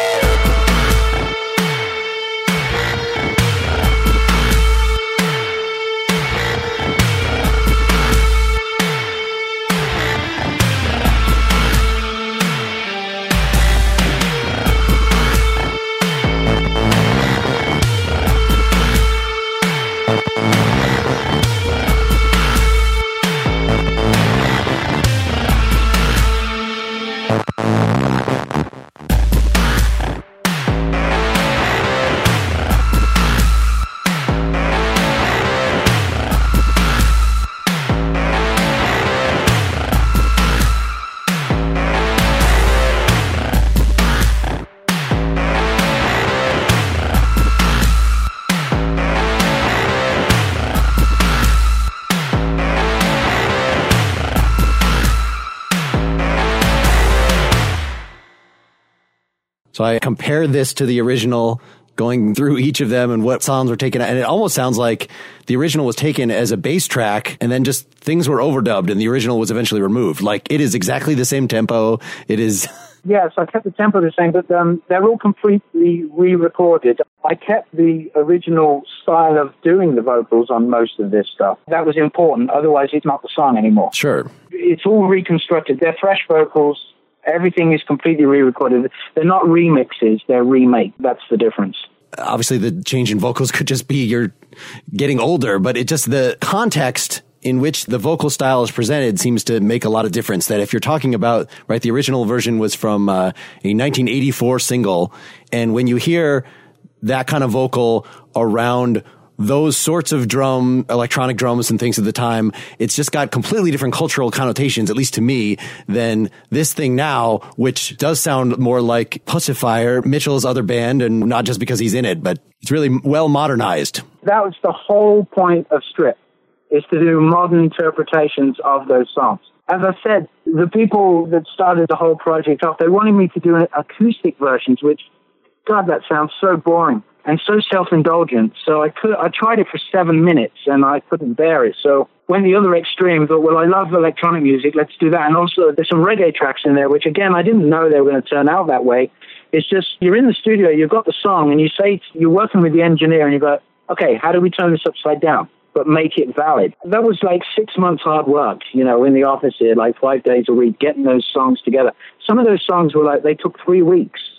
C: So I compare this to the original, going through each of them and what sounds were taken, and it almost sounds like the original was taken as a bass track and then just things were overdubbed and the original was eventually removed. Like, it is exactly the same tempo. It is...
B: Yes, I kept the tempo the same, but um, they're all completely re-recorded. I kept the original style of doing the vocals on most of this stuff. That was important, otherwise it's not the song anymore.
C: Sure.
B: It's all reconstructed. They're fresh vocals. Everything is completely re-recorded. They're not remixes, they're remake. That's the difference.
C: Obviously, the change in vocals could just be you're getting older, but it just, the context in which the vocal style is presented seems to make a lot of difference. That if you're talking about, right, the original version was from uh, a nineteen eighty-four single, and when you hear that kind of vocal around those sorts of drum, electronic drums and things at the time, it's just got completely different cultural connotations, at least to me, than this thing now, which does sound more like Pussifier, Mitchell's other band, and not just because he's in it, but it's really well modernized.
B: That was the whole point of Strip, is to do modern interpretations of those songs. As I said, the people that started the whole project off, they wanted me to do acoustic versions, which, God, that sounds so boring and so self-indulgent. So I could, I tried it for seven minutes and I couldn't bear it. So when the other extreme thought, well, I love electronic music, let's do that. And also there's some reggae tracks in there, which again, I didn't know they were going to turn out that way. It's just, you're in the studio, you've got the song and you say, you're working with the engineer and you go, okay, how do we turn this upside down, but make it valid? That was like six months hard work, you know, in the office here, like five days a week, getting those songs together. Some of those songs were like, they took three weeks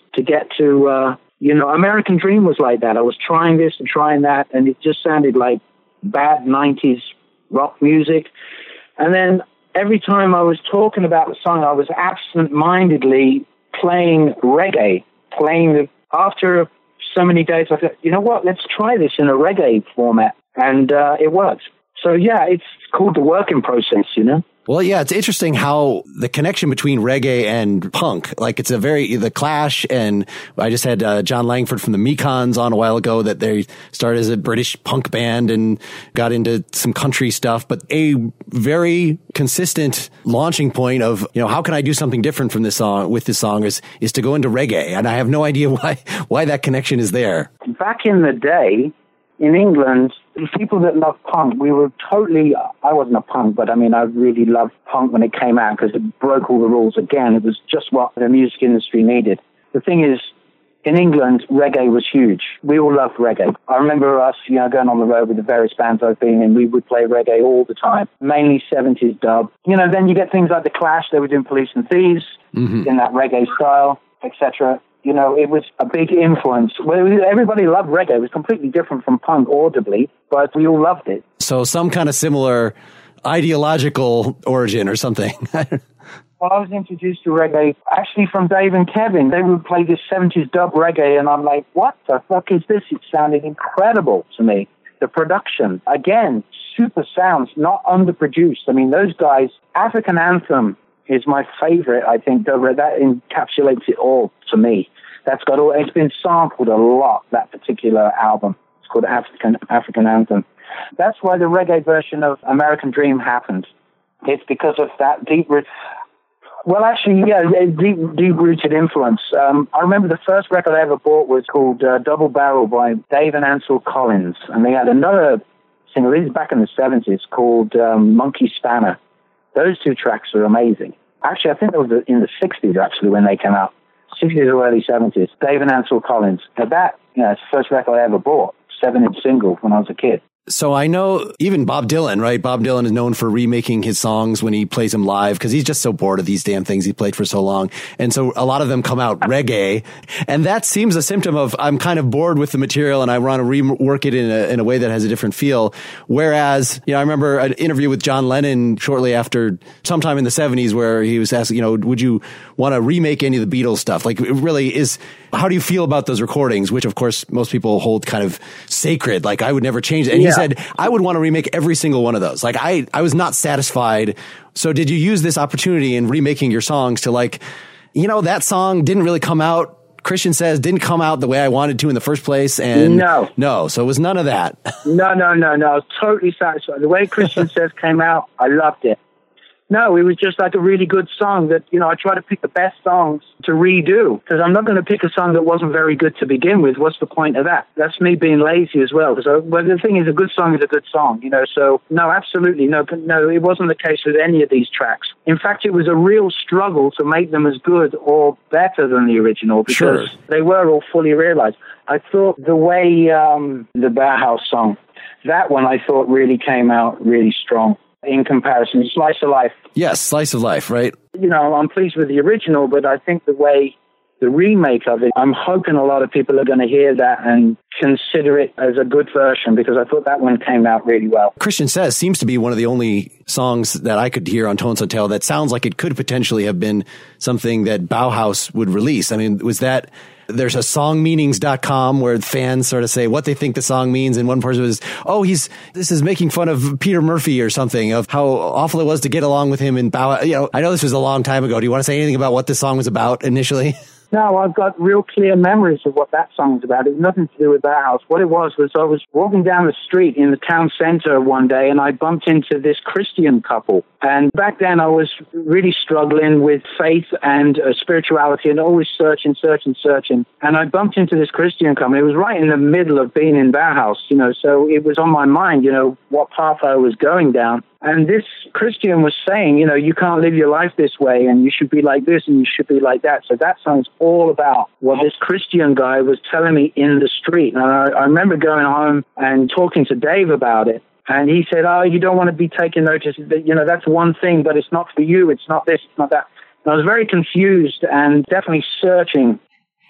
B: to get to, uh, you know, American Dream was like that. I was trying this and trying that, and it just sounded like bad nineties rock music. And then every time I was talking about the song, I was absent-mindedly playing reggae, playing the, after so many days, I thought, you know what, let's try this in a reggae format. And uh, it worked. So, yeah, it's called the working process, you know?
C: Well, yeah, it's interesting how the connection between reggae and punk, like it's a very, the Clash, and I just had uh, John Langford from the Mekons on a while ago, that they started as a British punk band and got into some country stuff, but a very consistent launching point of, you know, how can I do something different from this song, with this song is, is to go into reggae. And I have no idea why, why that connection is there.
B: Back in the day, in England, the people that loved punk, we were totally, I wasn't a punk, but I mean, I really loved punk when it came out because it broke all the rules again. It was just what the music industry needed. The thing is, in England, reggae was huge. We all loved reggae. I remember us, you know, going on the road with the various bands I've been in, we would play reggae all the time, mainly seventies dub. You know, then you get things like The Clash, they were doing Police and Thieves mm-hmm. in that reggae style, et cetera. You know, it was a big influence. Well, everybody loved reggae. It was completely different from punk audibly, but we all loved it.
C: So some kind of similar ideological origin or something.
B: Well, I was introduced to reggae actually from Dave and Kevin. They would play this seventies dub reggae, and I'm like, what the fuck is this? It sounded incredible to me. The production, again, super sounds, not underproduced. I mean, those guys, African Anthem is my favorite, I think. That encapsulates it all to me. That's got all, it's been sampled a lot, that particular album. It's called African African Anthem. That's why the reggae version of American Dream happened. It's because of that deep root. Well, actually, yeah, deep, deep-rooted influence. Um, I remember the first record I ever bought was called uh, Double Barrel by Dave and Ansel Collins. And they had another single, this is back in the seventies, called um, Monkey Spanner. Those two tracks are amazing. Actually, I think it was in the sixties, actually, when they came out. sixties or early seventies. Dave and Ansel Collins. Now that, you know, it's the first record I ever bought. Seven-inch single when I was a kid.
C: So I know even Bob Dylan, right? Bob Dylan is known for remaking his songs when he plays them live because he's just so bored of these damn things he played for so long. And so a lot of them come out reggae. And that seems a symptom of I'm kind of bored with the material and I want to rework it in a, in a way that has a different feel. Whereas, you know, I remember an interview with John Lennon shortly after, sometime in the seventies, where he was asking, you know, would you want to remake any of the Beatles stuff? Like, it really is, how do you feel about those recordings? Which, of course, most people hold kind of sacred. Like, I would never change it. And yeah. He said, I would want to remake every single one of those. Like, I, I was not satisfied. So did you use this opportunity in remaking your songs to, like, you know, that song didn't really come out, Christian Says, didn't come out the way I wanted to in the first place? And
B: no.
C: No, so it was none of that.
B: no, no, no, no. I was totally satisfied. The way Christian Says came out, I loved it. No, it was just like a really good song that, you know, I try to pick the best songs to redo because I'm not going to pick a song that wasn't very good to begin with. What's the point of that? That's me being lazy as well. Because well, the thing is, a good song is a good song, you know. So, no, absolutely. No, no, it wasn't the case with any of these tracks. In fact, it was a real struggle to make them as good or better than the original because
C: sure.
B: They were all fully realized. I thought the way um, the Bauhaus song, that one I thought really came out really strong. In comparison, Slice of Life.
C: Yes, Slice of Life, right?
B: You know, I'm pleased with the original, but I think the way the remake of it, I'm hoping a lot of people are going to hear that and consider it as a good version because I thought that one came out really well.
C: Christian Says seems to be one of the only songs that I could hear on Tones Hotel that sounds like it could potentially have been something that Bauhaus would release. I mean, was that... There's a song meanings dot com where fans sort of say what they think the song means. And one person was, oh, he's, this is making fun of Peter Murphy or something, of how awful it was to get along with him in Bauhaus. You know, I know this was a long time ago. Do you want to say anything about what this song was about initially?
B: No, I've got real clear memories of what that song was about. It had nothing to do with Bauhaus. What it was was I was walking down the street in the town center one day and I bumped into this Christian couple. And back then I was really struggling with faith and uh, spirituality and always searching, searching, searching. And I bumped into this Christian couple. It was right in the middle of being in Bauhaus, you know, so it was on my mind, you know, what path I was going down. And this Christian was saying, you know, you can't live your life this way and you should be like this and you should be like that. So that song's all about what this Christian guy was telling me in the street. And I, I remember going home and talking to Dave about it. And he said, oh, you don't want to be taking notice. You know, that's one thing, but it's not for you. It's not this, it's not that. And I was very confused and definitely searching.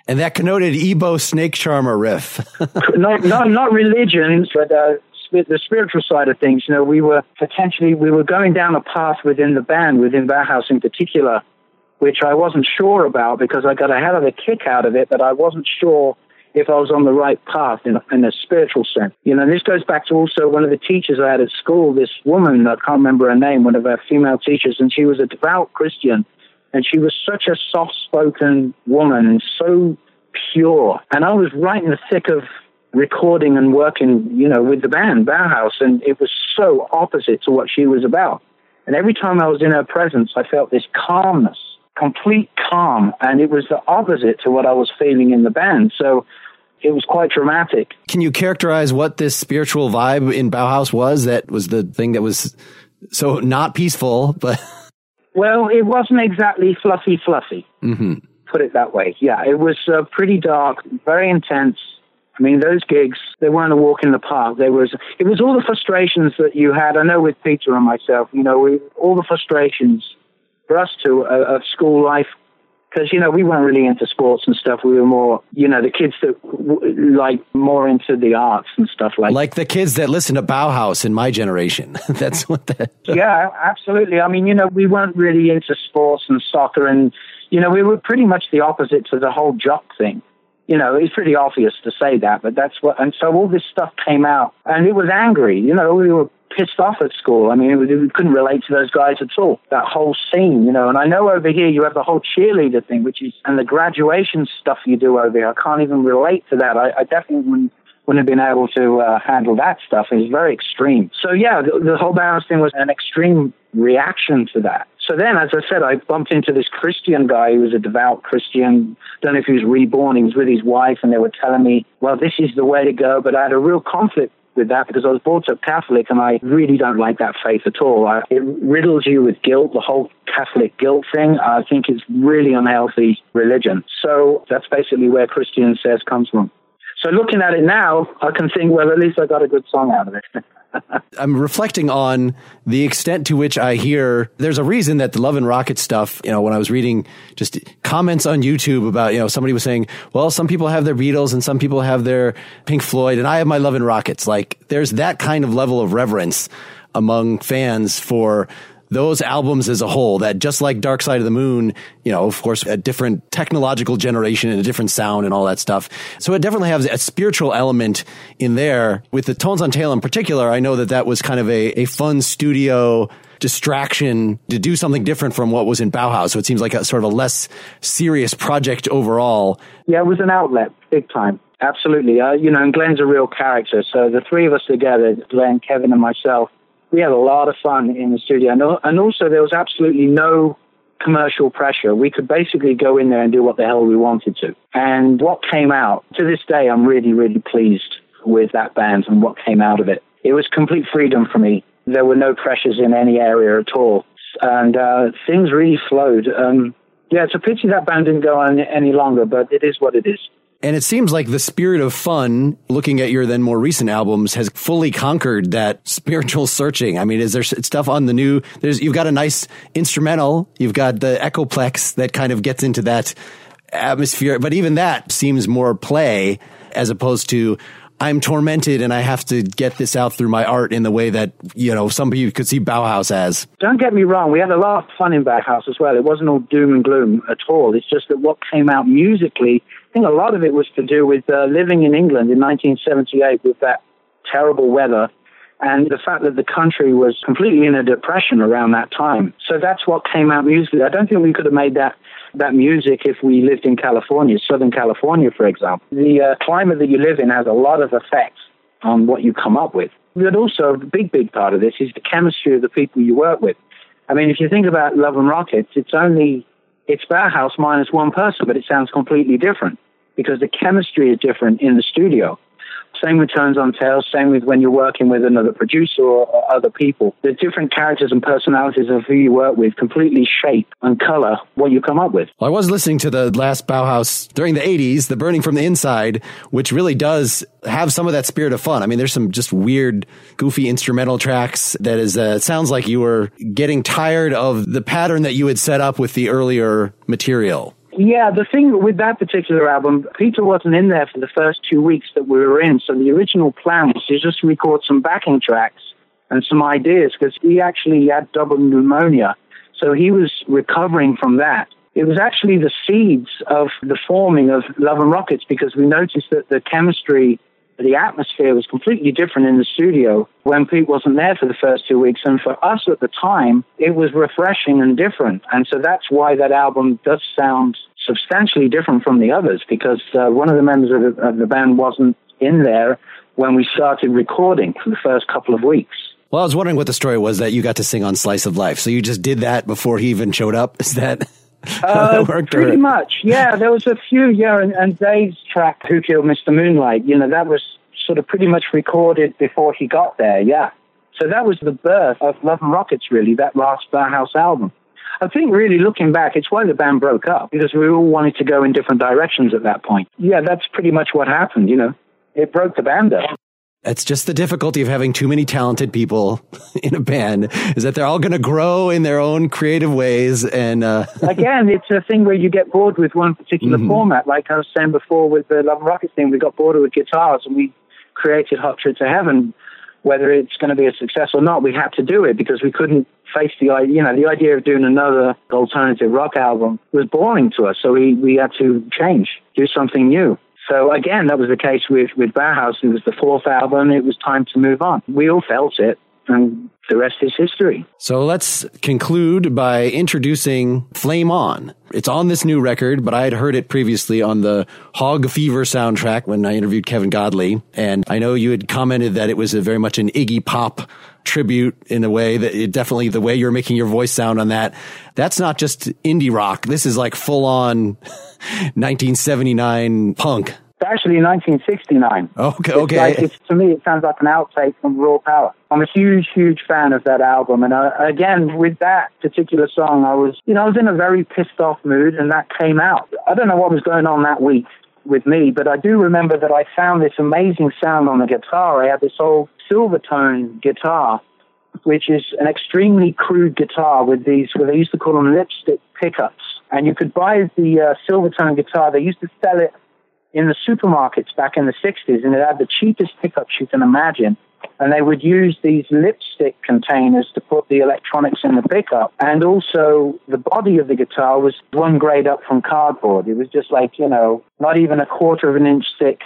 C: And that connoted Ebo Snake Charmer riff.
B: not, not, not religion, but uh, the spiritual side of things. You know, we were potentially, we were going down a path within the band, within Bauhaus in particular, which I wasn't sure about because I got a hell of a kick out of it, but I wasn't sure if I was on the right path in a, in a spiritual sense. You know, this goes back to also one of the teachers I had at school, this woman, I can't remember her name, one of our female teachers, and she was a devout Christian, and she was such a soft-spoken woman and so pure. And I was right in the thick of recording and working, you know, with the band, Bauhaus, and it was so opposite to what she was about. And every time I was in her presence, I felt this calmness, complete calm, and it was the opposite to what I was feeling in the band. So it was quite dramatic.
C: Can you characterize what this spiritual vibe in Bauhaus was? That was the thing that was so not peaceful, but...
B: Well, it wasn't exactly fluffy, fluffy.
C: Mm-hmm.
B: Put it that way. Yeah, it was uh, pretty dark, very intense. I mean, those gigs, they weren't a walk in the park. There was, it was all the frustrations that you had. I know with Peter and myself, you know, we, all the frustrations for us too uh, of school life. Because, you know, we weren't really into sports and stuff. We were more, you know, the kids that w- like more into the arts and stuff like that.
C: Like the kids that listen to Bauhaus in my generation. That's what that...
B: Yeah, absolutely. I mean, you know, we weren't really into sports and soccer. And, you know, we were pretty much the opposite to the whole jock thing. You know, it's pretty obvious to say that, but that's what... And so all this stuff came out. And it was angry. You know, we were pissed off at school. I mean, we couldn't relate to those guys at all. That whole scene, you know. And I know over here you have the whole cheerleader thing, which is, and the graduation stuff you do over here. I can't even relate to that. I, I definitely wouldn't, wouldn't have been able to uh, handle that stuff. It's very extreme. So yeah, the, the whole Bauhaus thing was an extreme reaction to that. So then, as I said, I bumped into this Christian guy who was a devout Christian. Don't know if he was reborn. He was with his wife, and they were telling me, well, this is the way to go. But I had a real conflict with that because I was brought up Catholic, and I really don't like that faith at all. I, it riddles you with guilt, the whole Catholic guilt thing. I think it's really unhealthy religion. So that's basically where Christian Says comes from. So looking at it now, I can think, well, at least I got a good song out of it.
C: I'm reflecting on the extent to which I hear there's a reason that the Love and Rocket stuff, you know, when I was reading just comments on YouTube about, you know, somebody was saying, well, some people have their Beatles and some people have their Pink Floyd and I have my Love and Rockets. Like there's that kind of level of reverence among fans for those albums as a whole, that just like Dark Side of the Moon, you know, of course, a different technological generation and a different sound and all that stuff. So it definitely has a spiritual element in there. With the Tones on Tail in particular, I know that that was kind of a, a fun studio distraction to do something different from what was in Bauhaus. So it seems like a sort of a less serious project overall.
B: Yeah, it was an outlet, big time. Absolutely. Uh, you know, and Glenn's a real character. So the three of us together, Glenn, Kevin, and myself, we had a lot of fun in the studio. And also, there was absolutely no commercial pressure. We could basically go in there and do what the hell we wanted to. And what came out, to this day, I'm really, really pleased with that band and what came out of it. It was complete freedom for me. There were no pressures in any area at all. And uh, things really flowed. Um, yeah, it's a pity that band didn't go on any longer, but it is what it is.
C: And it seems like the spirit of fun, looking at your then more recent albums, has fully conquered that spiritual searching. I mean, is there stuff on the new, there's, you've got a nice instrumental, you've got the Echoplex that kind of gets into that atmosphere, but even that seems more play as opposed to, I'm tormented and I have to get this out through my art in the way that, you know, some people could see Bauhaus as.
B: Don't get me wrong. We had a lot of fun in Bauhaus as well. It wasn't all doom and gloom at all. It's just that what came out musically, I think a lot of it was to do with uh, living in England in nineteen seventy-eight with that terrible weather and the fact that the country was completely in a depression around that time. So that's what came out musically. I don't think we could have made that that music if we lived in California, Southern California, for example. The uh, climate that you live in has a lot of effect on what you come up with. But also, the big, big part of this is the chemistry of the people you work with. I mean, if you think about Love and Rockets, it's only, it's Bauhaus minus one person, but it sounds completely different because the chemistry is different in the studio. Same with Tones on Tail, same with when you're working with another producer or, or other people. The different characters and personalities of who you work with completely shape and color what you come up with.
C: Well, I was listening to the last Bauhaus during the eighties, the Burning from the Inside, which really does have some of that spirit of fun. I mean, there's some just weird, goofy instrumental tracks that is, uh, it sounds like you were getting tired of the pattern that you had set up with the earlier material.
B: Yeah, the thing with that particular album, Peter wasn't in there for the first two weeks that we were in, so the original plan was to just record some backing tracks and some ideas, because he actually had double pneumonia, so he was recovering from that. It was actually the seeds of the forming of Love and Rockets, because we noticed that the chemistry, the atmosphere was completely different in the studio when Pete wasn't there for the first two weeks. And for us at the time, it was refreshing and different. And so that's why that album does sound substantially different from the others, because uh, one of the members of the, of the band wasn't in there when we started recording for the first couple of weeks.
C: Well, I was wondering what the story was that you got to sing on Slice of Life. So you just did that before he even showed up? Is that...
B: Uh, pretty much, yeah. There was a few, yeah, and, and Dave's track, Who Killed Mister Moonlight, you know, that was sort of pretty much recorded before he got there, yeah. So that was the birth of Love and Rockets, really, that last Bauhaus album. I think really looking back, it's why the band broke up, because we all wanted to go in different directions at that point. Yeah, that's pretty much what happened, you know. It broke the band up.
C: That's just the difficulty of having too many talented people in a band, is that they're all going to grow in their own creative ways. And uh...
B: again, it's a thing where you get bored with one particular mm-hmm. format. Like I was saying before with the Love and Rockets thing, we got bored with guitars and we created Hot Trip to Heaven. Whether it's going to be a success or not, we had to do it because we couldn't face the idea, you know, the idea of doing another alternative rock album was boring to us. So we, we had to change, do something new. So again, that was the case with, with Bauhaus. It was the fourth album. It was time to move on. We all felt it, and the rest is history.
C: So let's conclude by introducing Flame On. It's on this new record, but I had heard it previously on the Hog Fever soundtrack when I interviewed Kevin Godley. And I know you had commented that it was a very much an Iggy Pop tribute in a way that it definitely the way you're making your voice sound on that. That's not just indie rock. This is like full on nineteen seventy-nine punk.
B: It's actually nineteen sixty-nine.
C: Okay,
B: it's
C: okay.
B: Like, it's, to me, it sounds like an outtake from Raw Power. I'm a huge, huge fan of that album. And uh, again, with that particular song, I was, you know, I was in a very pissed off mood, and that came out. I don't know what was going on that week with me, but I do remember that I found this amazing sound on the guitar. I had this old Silvertone guitar, which is an extremely crude guitar with these, what they used to call them lipstick pickups. And you could buy the uh, Silvertone guitar. They used to sell it in the supermarkets back in the sixties, and it had the cheapest pickups you can imagine. And they would use these lipstick containers to put the electronics in the pickup. And also, the body of the guitar was one grade up from cardboard. It was just like, you know, not even a quarter of an inch thick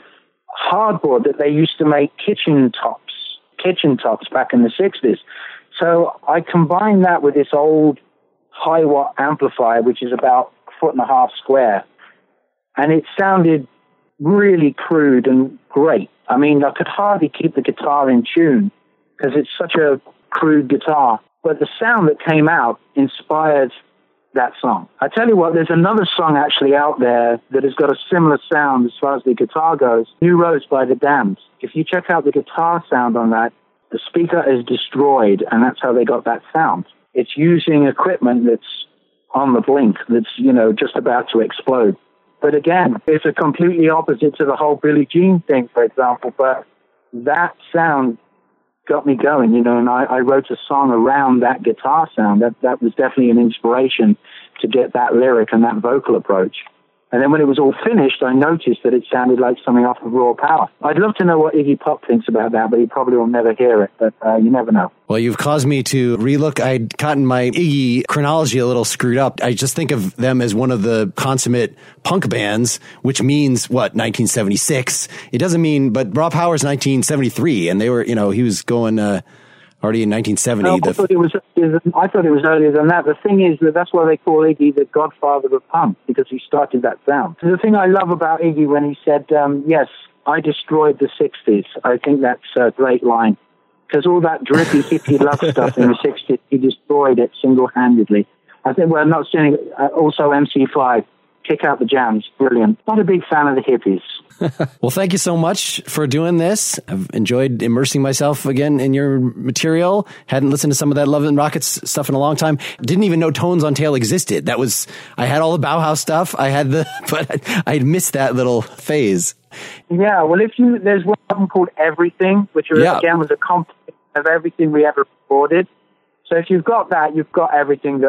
B: hardboard that they used to make kitchen tops, kitchen tops back in the sixties. So I combined that with this old high watt amplifier, which is about a foot and a half square. And it sounded really crude and great. I mean, I could hardly keep the guitar in tune because it's such a crude guitar. But the sound that came out inspired that song. I tell you what, there's another song actually out there that has got a similar sound as far as the guitar goes, New Roads by the Damned. If you check out the guitar sound on that, the speaker is destroyed, and that's how they got that sound. It's using equipment that's on the blink, that's, you know, just about to explode. But again, it's a completely opposite to the whole Billie Jean thing, for example. But that sound got me going, you know, and I, I wrote a song around that guitar sound. That that was definitely an inspiration to get that lyric and that vocal approach. And then when it was all finished, I noticed that it sounded like something off of Raw Power. I'd love to know what Iggy Pop thinks about that, but he probably will never hear it. But uh, you never know.
C: Well, you've caused me to relook. I'd gotten my Iggy chronology a little screwed up. I just think of them as one of the consummate punk bands, which means, what, nineteen seventy-six? It doesn't mean, but Raw Power's nineteen seventy-three, and they were, you know, he was going... Uh, already in nineteen seventy.
B: No, I, thought it was, I thought it was earlier than that. The thing is that that's why they call Iggy the godfather of punk, because he started that sound. The thing I love about Iggy when he said, um, yes, I destroyed the sixties, I think that's a great line. Because all that drippy hippie love stuff in the sixties, he destroyed it single-handedly. I think, well, not saying, uh, also M C five, Kick Out the Jams, brilliant. Not a big fan of the hippies.
C: Well, thank you so much for doing this. I've enjoyed immersing myself again in your material. Hadn't listened to some of that Love and Rockets stuff in a long time. Didn't even know Tones on Tail existed. That was, I had all the Bauhaus stuff. I had the, but I missed that little phase.
B: Yeah, well, if you, there's one album called Everything, which yeah. again was a compilation of everything we ever recorded. So if you've got that, you've got everything that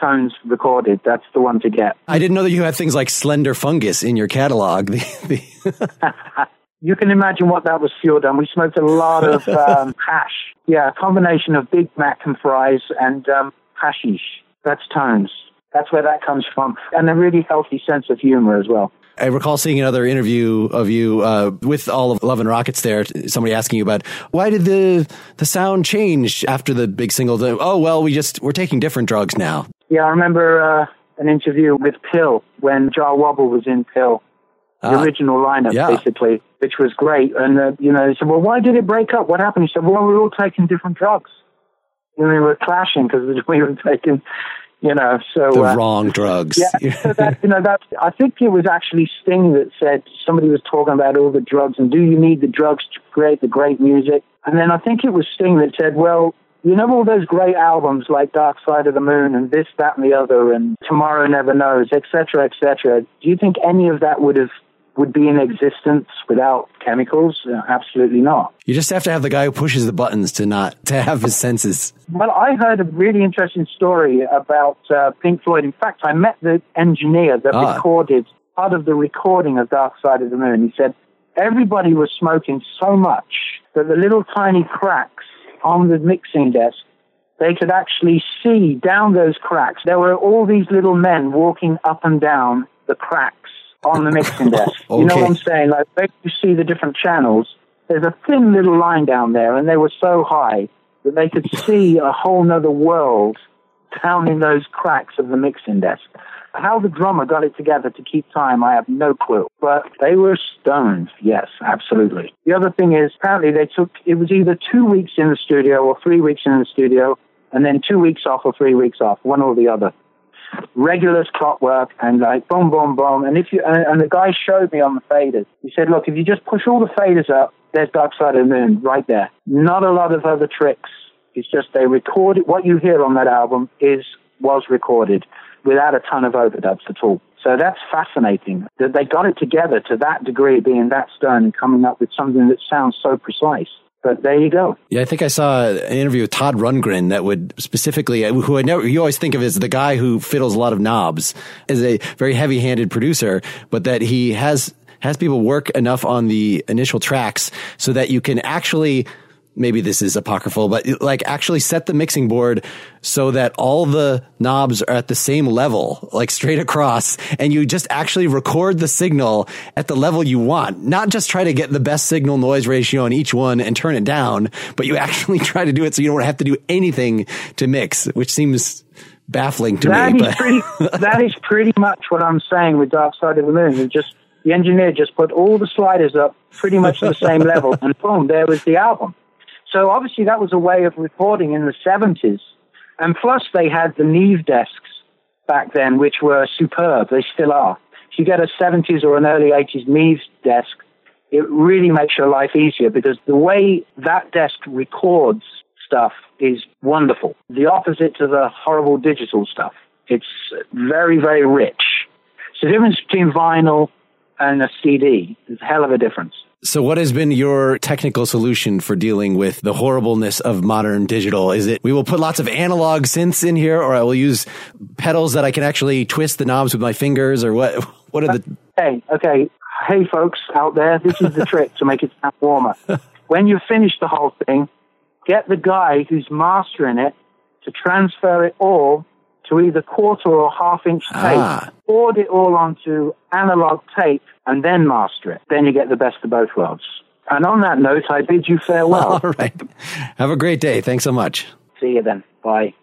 B: Tones recorded. That's the one to get.
C: I didn't know that you had things like Slender Fungus in your catalog. The, the
B: You can imagine what that was fueled on. We smoked a lot of um, hash. Yeah, a combination of Big Mac and fries and um, hashish. That's Tones. That's where that comes from. And a really healthy sense of humor as well.
C: I recall seeing another interview of you uh, with all of Love and Rockets there, somebody asking you about why did the the sound change after the big single? Oh, well, we just, we're taking different drugs now.
B: Yeah, I remember uh, an interview with Pill when Jar Wobble was in Pill, the uh, original lineup, yeah. basically, which was great. And, uh, you know, he said, well, why did it break up? What happened? He said, well, we were all taking different drugs. And we were clashing because we were taking... You know, so
C: the
B: uh,
C: wrong drugs.
B: Yeah, so that, you know, that I think it was actually Sting that said, somebody was talking about all the drugs and do you need the drugs to create the great music? And then I think it was Sting that said, well, you know, all those great albums like Dark Side of the Moon and this, that, and the other, and Tomorrow Never Knows, et cetera, et cetera. Do you think any of that would have would be in existence without chemicals? Uh, absolutely not.
C: You just have to have the guy who pushes the buttons to not to have his senses.
B: Well, I heard a really interesting story about uh, Pink Floyd. In fact, I met the engineer that ah. recorded part of the recording of Dark Side of the Moon. He said everybody was smoking so much that the little tiny cracks on the mixing desk, they could actually see down those cracks. There were all these little men walking up and down the cracks on the mixing desk. Okay. You know what I'm saying? Like, when you see the different channels, there's a thin little line down there, and they were so high that they could see a whole nother world down in those cracks of the mixing desk. How the drummer got it together to keep time, I have no clue. But they were stoned, yes, absolutely. The other thing is, apparently they took, it was either two weeks in the studio or three weeks in the studio, and then two weeks off or three weeks off, one or the other. Regular clockwork and like boom, boom, boom. And if you and, and the guy showed me on the faders. He said, "Look, if you just push all the faders up, there's Dark Side of the Moon right there. Not a lot of other tricks. It's just they recorded what you hear on that album is was recorded without a ton of overdubs at all. So that's fascinating that they got it together to that degree, being that stern and coming up with something that sounds so precise." But there you go.
C: Yeah, I think I saw an interview with Todd Rundgren that would specifically, who I never, you always think of as the guy who fiddles a lot of knobs, as a very heavy-handed producer, but that he has has people work enough on the initial tracks so that you can actually, maybe this is apocryphal, but like actually set the mixing board so that all the knobs are at the same level, like straight across, and you just actually record the signal at the level you want. Not just try to get the best signal noise ratio on each one and turn it down, but you actually try to do it so you don't have to do anything to mix, which seems baffling to
B: that
C: me.
B: Is
C: but.
B: pretty, that is pretty much what I'm saying with Dark Side of the Moon. You just the engineer just put all the sliders up pretty much to the same level, and boom, there was the album. So obviously that was a way of recording in the seventies. And plus they had the Neve desks back then, which were superb. They still are. If you get a seventies or an early eighties Neve desk, it really makes your life easier because the way that desk records stuff is wonderful. The opposite to the horrible digital stuff. It's very, very rich. So the difference between vinyl and a C D is a hell of a difference.
C: So what has been your technical solution for dealing with the horribleness of modern digital? Is it, we will put lots of analog synths in here, or I will use pedals that I can actually twist the knobs with my fingers, or what? What are the...
B: Hey, okay. Hey, folks out there, this is the trick to make it sound warmer. When you finish the whole thing, get the guy who's mastering it to transfer it all to either quarter or half inch tape, ah. board it all onto analog tape, and then master it. Then you get the best of both worlds. And on that note, I bid you farewell.
C: All right. Have a great day. Thanks so much.
B: See you then. Bye.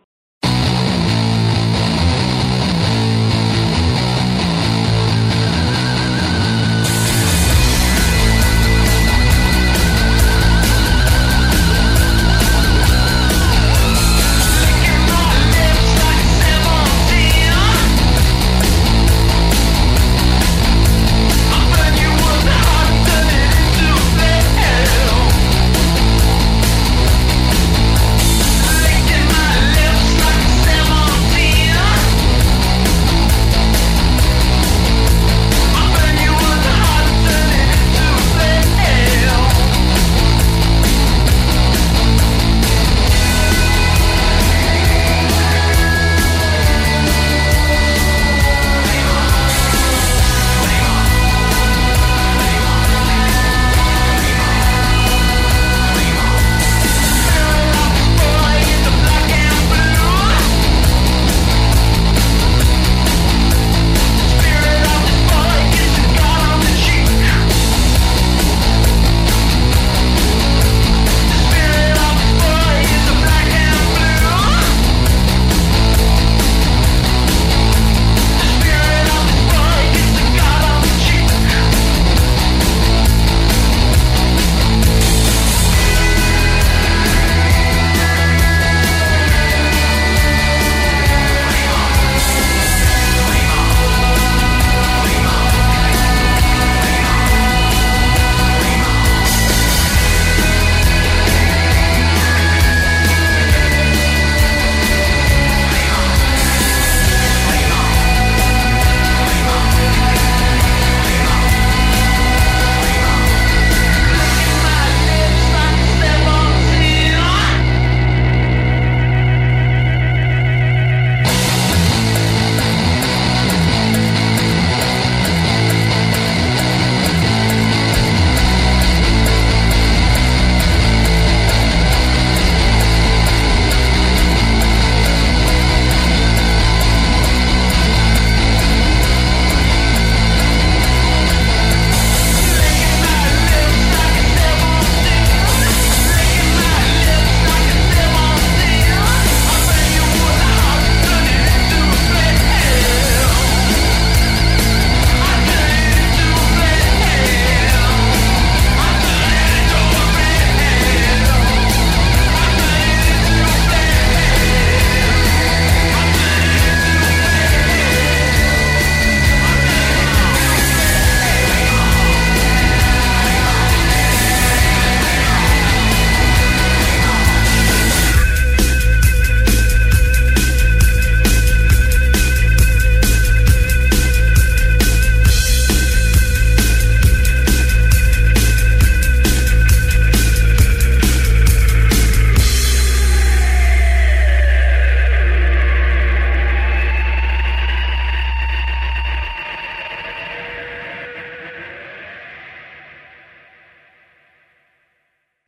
D: Licking my lips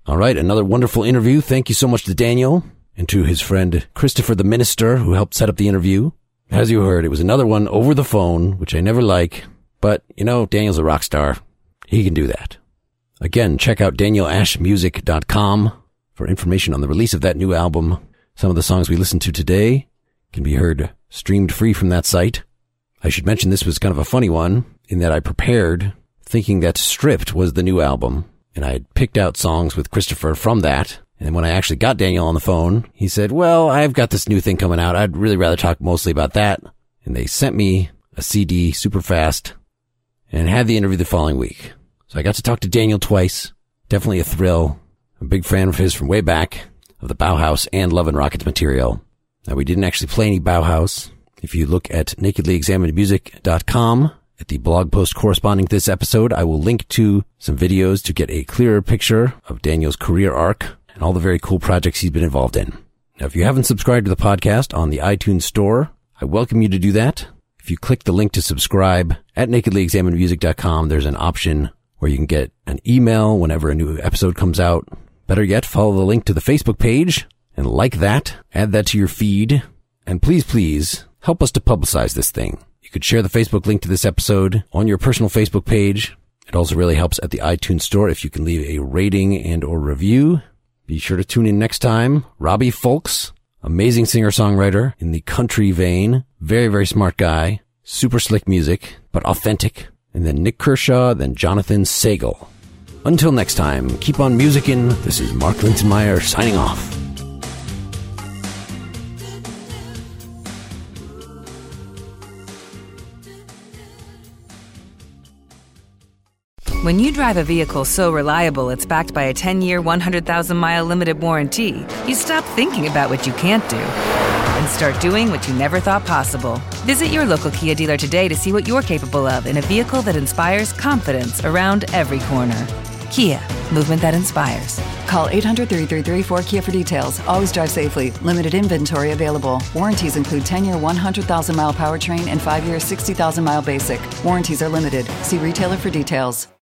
A: All right, another wonderful interview. Thank you so much to Daniel and to his friend Christopher the Minister, who helped set up the interview. As you heard, it was another one over the phone, which I never like. But, you know, Daniel's a rock star. He can do that. Again, check out daniel ash music dot com for information on the release of that new album. Some of the songs we listened to today can be heard streamed free from that site. I should mention this was kind of a funny one in that I prepared thinking that Stripped was the new album, and I had picked out songs with Christopher from that. And when I actually got Daniel on the phone, he said, well, I've got this new thing coming out. I'd really rather talk mostly about that. And they sent me a C D super fast and had the interview the following week. So I got to talk to Daniel twice. Definitely a thrill. I'm a big fan of his from way back, of the Bauhaus and Love and Rockets material. Now, we didn't actually play any Bauhaus. If you look at nakedly examined music dot com, at the blog post corresponding to this episode, I will link to some videos to get a clearer picture of Daniel's career arc and all the very cool projects he's been involved in. Now, if you haven't subscribed to the podcast on the iTunes Store, I welcome you to do that. If you click the link to subscribe at nakedly examined music dot com, there's an option where you can get an email whenever a new episode comes out. Better yet, follow the link to the Facebook page and like that, add that to your feed, and please, please help us to publicize this thing. You could share the Facebook link to this episode on your personal Facebook page. It also really helps at the iTunes Store if you can leave a rating and or review. Be sure to tune in next time. Robbie Fulks, amazing singer-songwriter in the country vein. Very, very smart guy. Super slick music, but authentic. And then Nick Kershaw, then Jonathan Sagal. Until next time, keep on musicking. This is Mark Lintonmeyer signing off.
E: When you drive a vehicle so reliable it's backed by a ten-year, one hundred thousand mile limited warranty, you stop thinking about what you can't do and start doing what you never thought possible. Visit your local Kia dealer today to see what you're capable of in a vehicle that inspires confidence around every corner. Kia, movement that inspires.
F: Call eight hundred, three three three, four K I A for details. Always drive safely. Limited inventory available. Warranties include ten-year, one hundred thousand mile powertrain and five-year, sixty thousand mile basic. Warranties are limited. See retailer for details.